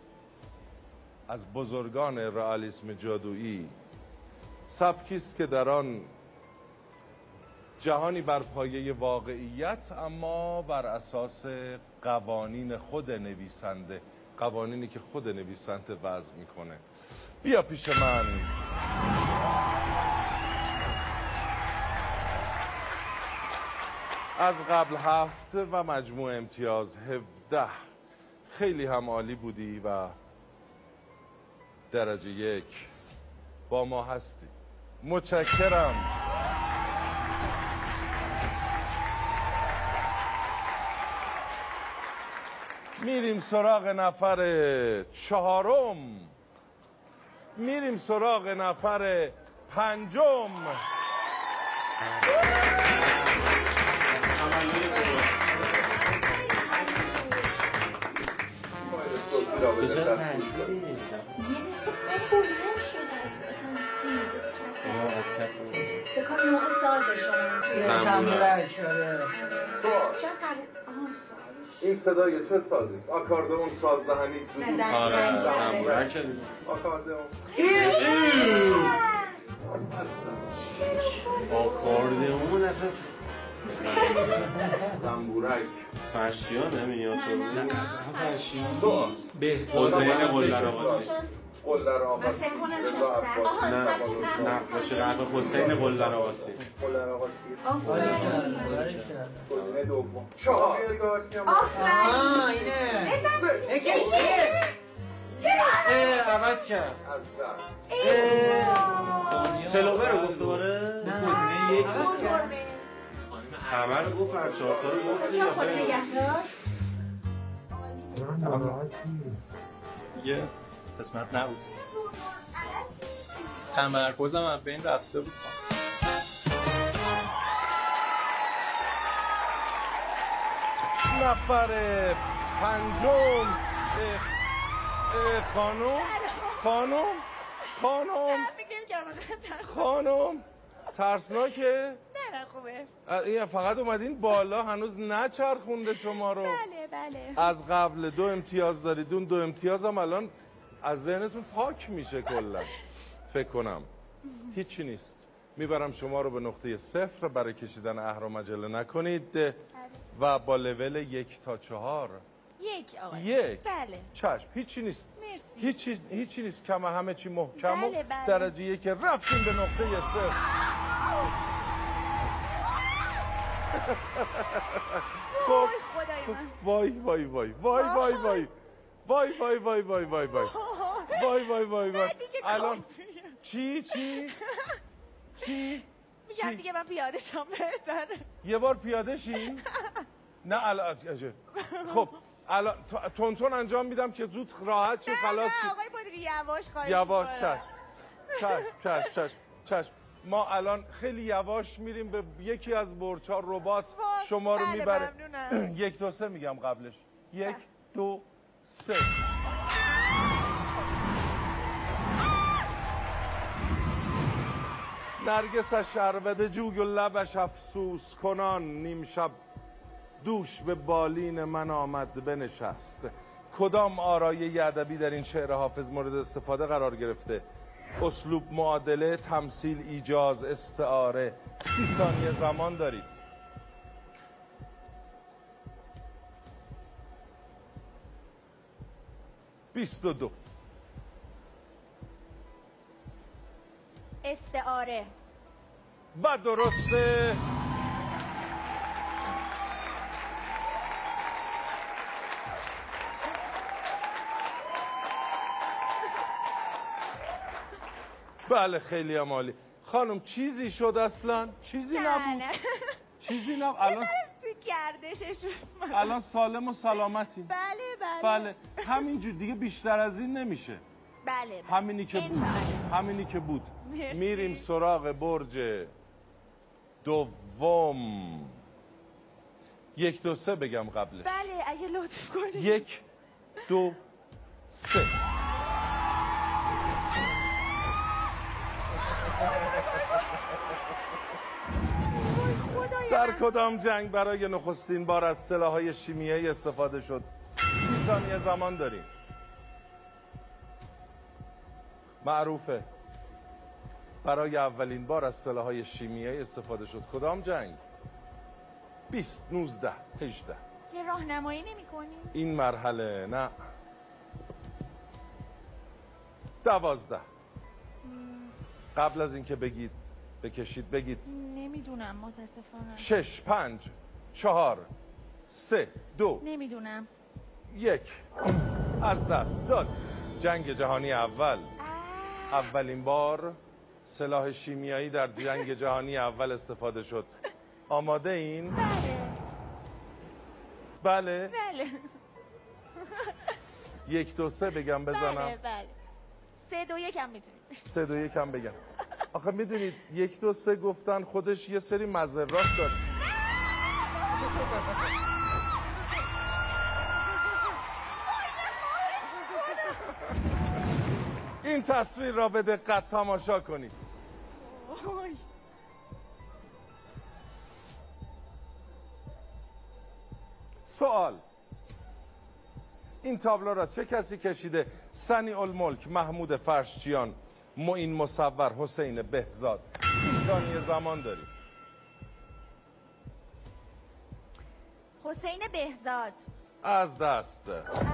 از بزرگان رئالیسم جادویی، سبکی است که در آن جهانی بر پایه واقعیت اما بر اساس قوانین خود نویسنده، قوانینی که خود نویسنده وضع میکنه. بیا پیش من. از قبل 7 و مجموع امتیاز 17. خیلی هم عالی بودی و درجه 1 با ما هستی. متشکرم. میریم سراغ نفر 4. میریم سراغ نفر 5. این صدای چه سازی است؟ آکاردئون، سازدهنی، دودوک. آکاردئون. آکاردئون اساس زنبورک. فرشیان نمیاد تو. نه فرشیان بهزاد قلدر آقاسی. قلدر آقاسی. رضا عباسی. نه نقاش قهوه حسین قلدر آقاسی. قلدر آقاسی. گزینه دوم. 4 اینه چرا عوض کرد. فلوبر رو گفت دوباره. گزینه 1 همه رو گفت. 4 تا رو گفت. چه خود نگهدار؟ یه قسمت نبود. تمرکزم از بین رفته بود. نفر پنجم خانم ترسناکه؟ نه خوبه. این فقط اومدین بالا، هنوز نچرخونده شما رو. بله. از قبل 2 امتیاز دارید، اون 2 امتیاز هم الان از ذهنتون پاک میشه کلا. فکر کنم هیچی نیست. میبرم شما رو به نقطه 0 برای کشیدن اهرام عجله نکنید و با لول 1 تا 4. 1 آقا. 1. بله. چشم، هیچی نیست. مرسی. هیچی نیست، همه چی محکم. بله. و درجه 1 رفتیم به نقطه 0. خب وای وای وای وای وای وای وای وای وای وای وای وای وای وای وای وای الان چی میگم دیگه من پیاده شم بهتره. یه بار پیاده شین؟ نه الان خب الان تون انجام میدم که زود راحت شو خلاص شی. نه آقای مدیری یواش خواهید. یواش. چشم. ما الان خیلی یواش میریم به یکی از برج‌ها. ربات شما رو میبره. 1 2 3 میگم قبلش. 1 2 3. نرگسش شربده جوی و لبش افسوس کنان، نیم شب دوش به بالین من آمد بنشست. کدام آرایه ادبی در این شعر حافظ مورد استفاده قرار گرفته؟ اسلوب، معادله، تمثیل، ایجاز، استعاره. 30 ثانیه زمان دارید. $22. استعاره. و درسته. بله خیلی عالی. خانم چیزی شد اصلا؟ چیزی نبود. چیزی نبود. الان سالم و سلامتی. بله همینجور دیگه، بیشتر از این نمیشه. بله. همینی که بود. میریم سراغ برج دوم. 1 2 3 بگم قبلش. بله اگه لطف کنید. 1 2 3. در کدام جنگ برای نخستین بار از سلاح‌های شیمیایی استفاده شد؟ 30 ثانیه زمان داریم. معروفه. برای اولین بار از سلاح‌های شیمیایی استفاده شد. کدام جنگ؟ 20 19 18. یه راهنمایی نمی‌کنی؟ این مرحله نه. 12. قبل از اینکه بکشید بگید. نمیدونم متاسفانه. 6 5 4 3 2. نمیدونم. 1. از دست داد. جنگ جهانی اول. اولین بار سلاح شیمیایی در جنگ جهانی اول استفاده شد. آماده این؟ بله. 1 2 3 بگم بزنم. بله. 3 2 1 هم میتونید. 3 2 1 هم بگم. آخه میدونید 1 2 3 گفتن خودش یه سری مضرات داره. این تصویر را به دقت تماشا کنید. سوال: این تابلو را چه کسی کشیده؟ سنی الملک، محمود فرشچیان، معین مصور، حسین بهزاد. 30 ثانیه زمان داریم. حسین بهزاد. از دست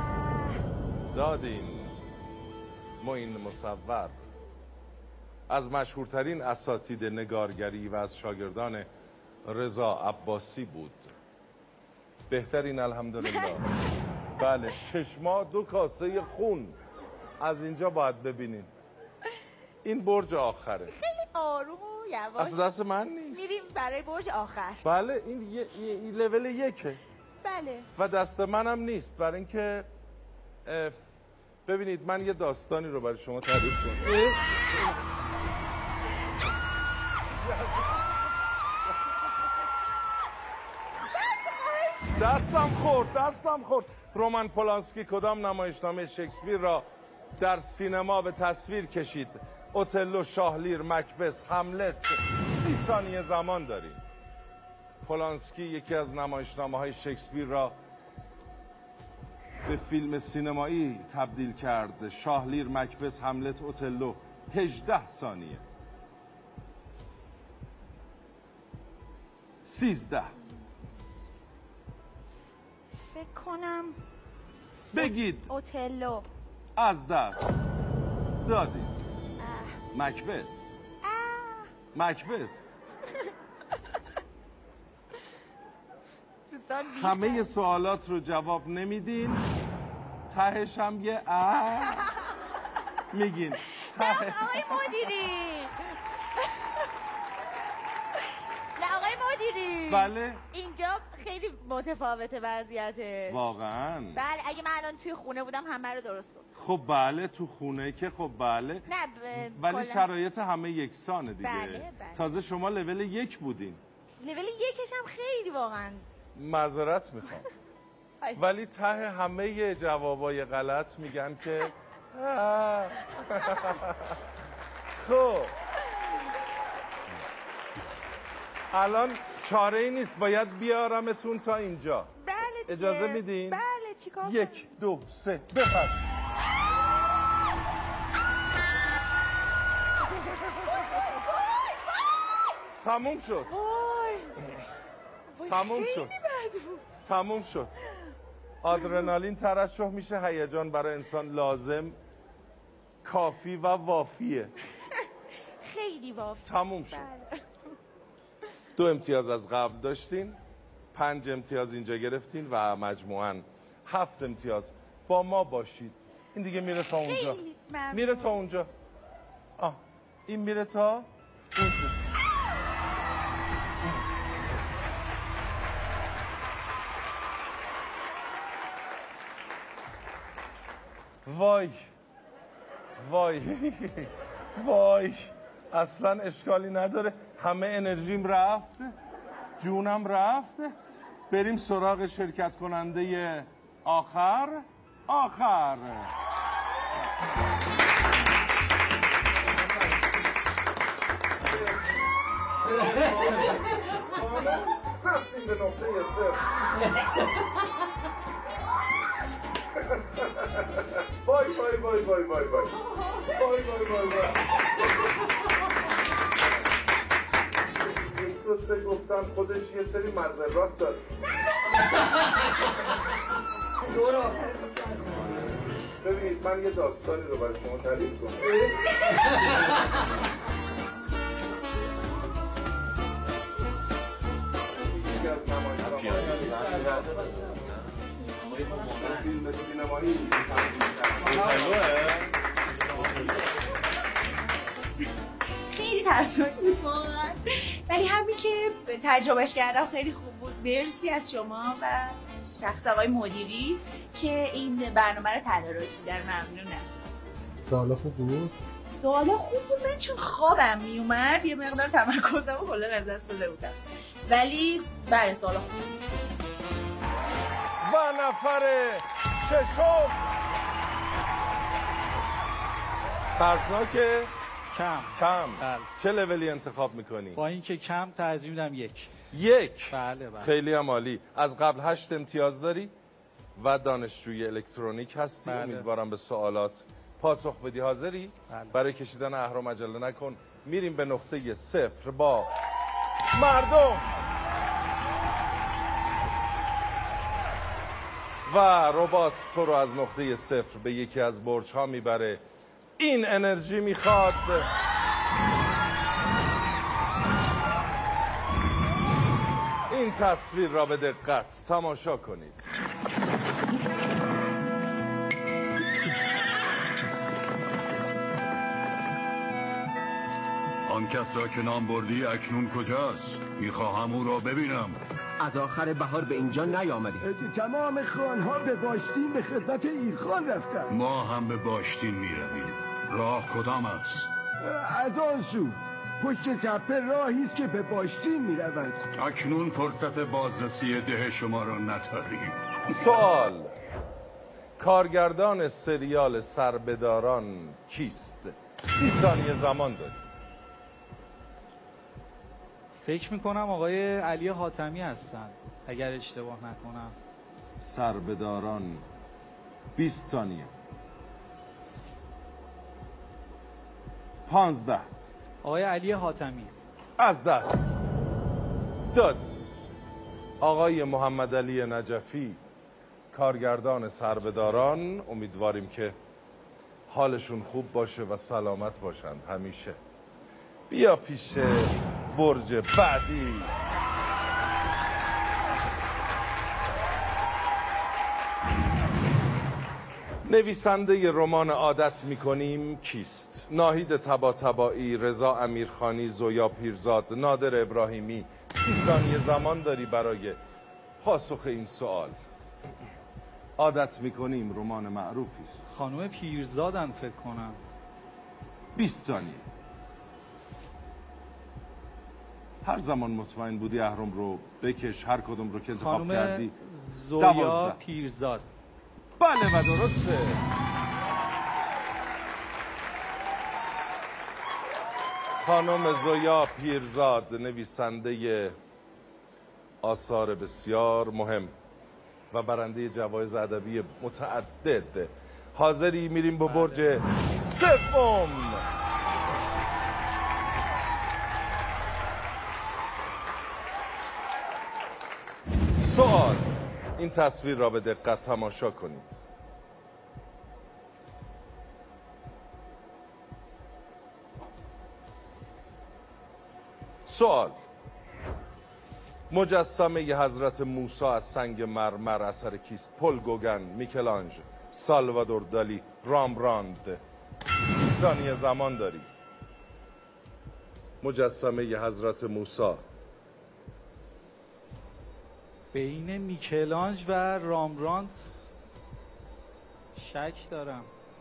دادین. معین مصور از مشهورترین اساتید نگارگری و از شاگردان رضا عباسی بود. بهترین الحمدلله. بله، چشما 2 کاسه خون. از اینجا باید ببینین. این برج آخره. خیلی آروم و یواش. اصلا دست من نیست. میریم برای برج آخر. بله این لول 1. بله. و دست منم نیست، برای اینکه ببینید من یه داستانی رو برای شما تعریف کنم. دستم خورد. رومن پولانسکی کدام نمایشنامه شکسپیر را در سینما به تصویر کشید؟ اوتلو، شاهلیر، مکبث، هملت. 30 ثانیه زمان داریم. پولانسکی یکی از نمایشنامه‌های شکسپیر را به فیلم سینمایی تبدیل کرد. شاهلیر، مکبث، هملت، اوتلو. 18 ثانیه. 13. فکر کنم بگید. اوتلو. از دست دادید. مکبث. همه سوالات رو جواب نمیدین، تهش هم یه میگین. نه آقای مدیری بله اینجا خیلی متفاوته وضعیتش واقعا. بله اگه من الان توی خونه بودم همه رو درست گفت. خب بله تو خونه که خب بله نه ولی شرایط همه یکسانه دیگه. بله. تازه شما لول 1 بودین. لول 1ش هم خیلی واقعا معذرت میخوام ولی ته همه جوابای غلط میگن که خب الان چاره ای نیست، باید بیارمتون تا اینجا. بله دیگه. اجازه میدین؟ بله چیکار 1 2 3 بفرد. تموم شد. تموم شد. آدرنالین ترشح میشه، هیجان برای انسان لازم، کافی و وافیه. خیلی وافی. تموم شد. 2 امتیاز از قبل داشتین، 5 امتیاز اینجا گرفتین و مجموعاً 7 امتیاز. با ما باشید. این دیگه میره تا اونجا. میره تا اونجا. این میره تا اونجا. وای اصلا اشکالی نداره. همه انرژیم رفت، جونم رفت. بریم سراغ شرکت کننده آخر. رفتیم به نقطه 0. وای دوسته گفتن خودش یه سری معذرات داره. ببینید من یه داستانی رو برای شما تعریف کنم. یکی از فیلم سینمایی خیلی ترسناک بود واقعا، ولی همین که تجربهش کردم خیلی خوب بود. مرسی از شما و شخص آقای مدیری که این برنامه رو تدارک میدن. ممنونم. سوال خوب بود؟ سوال خوب بود. من چون خوابم میومد یه مقدار تمرکزم رو کلا از دست داده بودم، ولی برای سوال خوب بود. و نفر 6 ترسناکه. کم. بله. چه لولی انتخاب میکنی؟ با اینکه کم ترجیح میدم 1. بله. خیلی هم عالی. از قبل 8 امتیاز داری و دانشجوی الکترونیک هستی. بله. امیدوارم به سوالات پاسخ بدی. حاضری؟ بله. برای کشیدن اهرم عجله نکن. میریم به نقطه 0 با مردم و ربات تو رو از نقطه 0 به یکی از برج ها میبره. این انرژی میخواد این تصویر را به دقت تماشا کنید. آن کس را که نام بردی اکنون کجاست؟ میخواهم او را ببینم. از آخر بهار به اینجا نیامدیم. تمام خانها به باشتین به خدمت ایرخان رفتن. ما هم به باشتین میرویم. راه کدام است؟ از آن سو. پشت تپه راهی است که به باشتین میرود. اکنون فرصت بازرسی ده شما را نداریم. سوال: کارگردان سریال سربداران کیست؟ 30 ثانیه زمان دارید. فکر میکنم آقای علی حاتمی هستن اگر اشتباه نکنم. سربداران 20 ثانیه. 15. آقای علی حاتمی. از دست داد. آقای محمد علی نجفی کارگردان سربداران. امیدواریم که حالشون خوب باشه و سلامت باشند همیشه. بیا پیش برج بعدی. نویسنده رمان عادت میکنیم کیست؟ ناهید طباطبایی، رضا امیرخانی، زویا پیرزاد، نادر ابراهیمی. 30 ثانیه زمان داری برای پاسخ این سوال. عادت میکنیم رمان معروفی است. خانم پیرزادن فکر کنم. 20 ثانیه. هر زمان مطمئن بودی اهرم رو بکش، هر کدوم رو که انتخاب کردی. زویا 12. پیرزاد. بله و درسته. خانم زویا پیرزاد نویسنده آثار بسیار مهم و برنده جوایز ادبی متعدد. حاضری؟ میریم به برج سوم. سوال: این تصویر را به دقت تماشا کنید. سوال: مجسمه حضرت موسی از سنگ مرمر اثر کیست؟ پل گوگن، میکلانژ، سالوادور دالی، رامبراند. 30 ثانیه زمان داری. مجسمه حضرت موسی. بین میکلانژ و رامبراند شک دارم.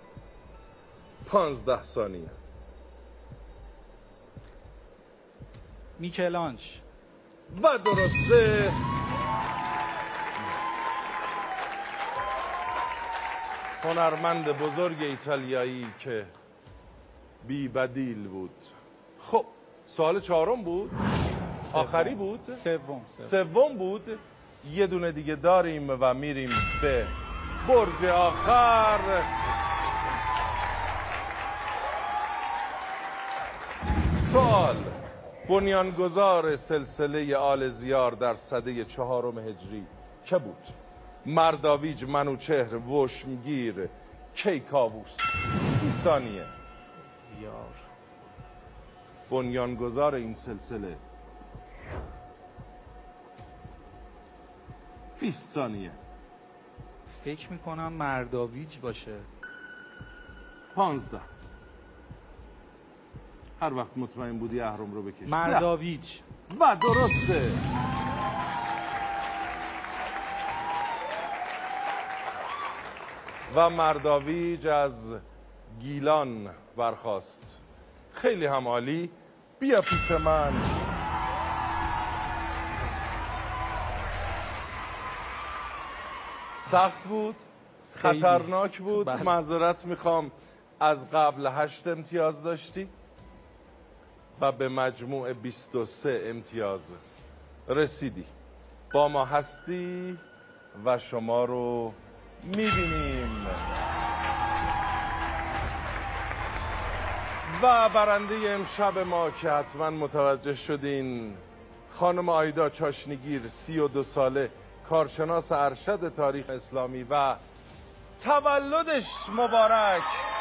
15 ثانیه. میکلانژ. و درسته. هنرمند بزرگ ایتالیایی که بی بدیل بود. خب سوال 4 بود؟ آخری بود؟ سوم بود. یه دونه دیگه داریم و میریم به برج آخر. سوال: بنیانگذار سلسله آل زیار در سده 4 هجری که بود؟ مرداویج، منوچهر، وشمگیر، کیکاووس. 30 ثانیه. زیار. بنیانگذار این سلسله. 20 ثانیه. فکر میکنم مرداویج باشه. 15. هر وقت مطمئن بودی اهرم رو بکش. مرداویج. و درسته. و مرداویج از گیلان برخاست. خیلی هم عالی. بیا پیش من. سخت بود، خطرناک بود. بله. معذرت میخوام. از قبل 8 امتیاز داشتی و به مجموع 23 امتیاز رسیدی. با ما هستی و شما رو میبینیم. و برنده امشب ما که حتما متوجه شدین، خانم آیدا چاشنیگیر، 32 ساله، کارشناس ارشد تاریخ اسلامی و تولدش مبارک.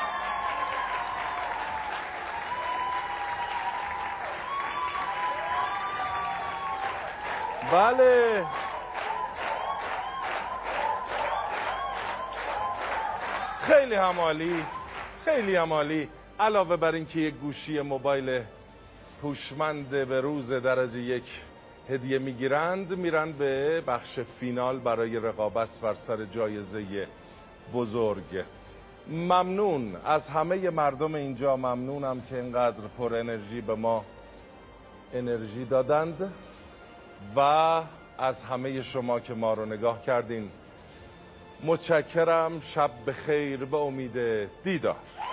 بله. خیلی هم عالی، خیلی هم عالی. علاوه بر اینکه یک گوشی موبایل هوشمند به روز درجه 1 هدیه میگیرند، میرن به بخش فینال برای رقابت بر سر جایزه بزرگ. ممنون از همه مردم اینجا، ممنونم که اینقدر پر انرژی به ما انرژی دادند و از همه شما که ما رو نگاه کردین متشکرم. شب بخیر، به امید دیدار.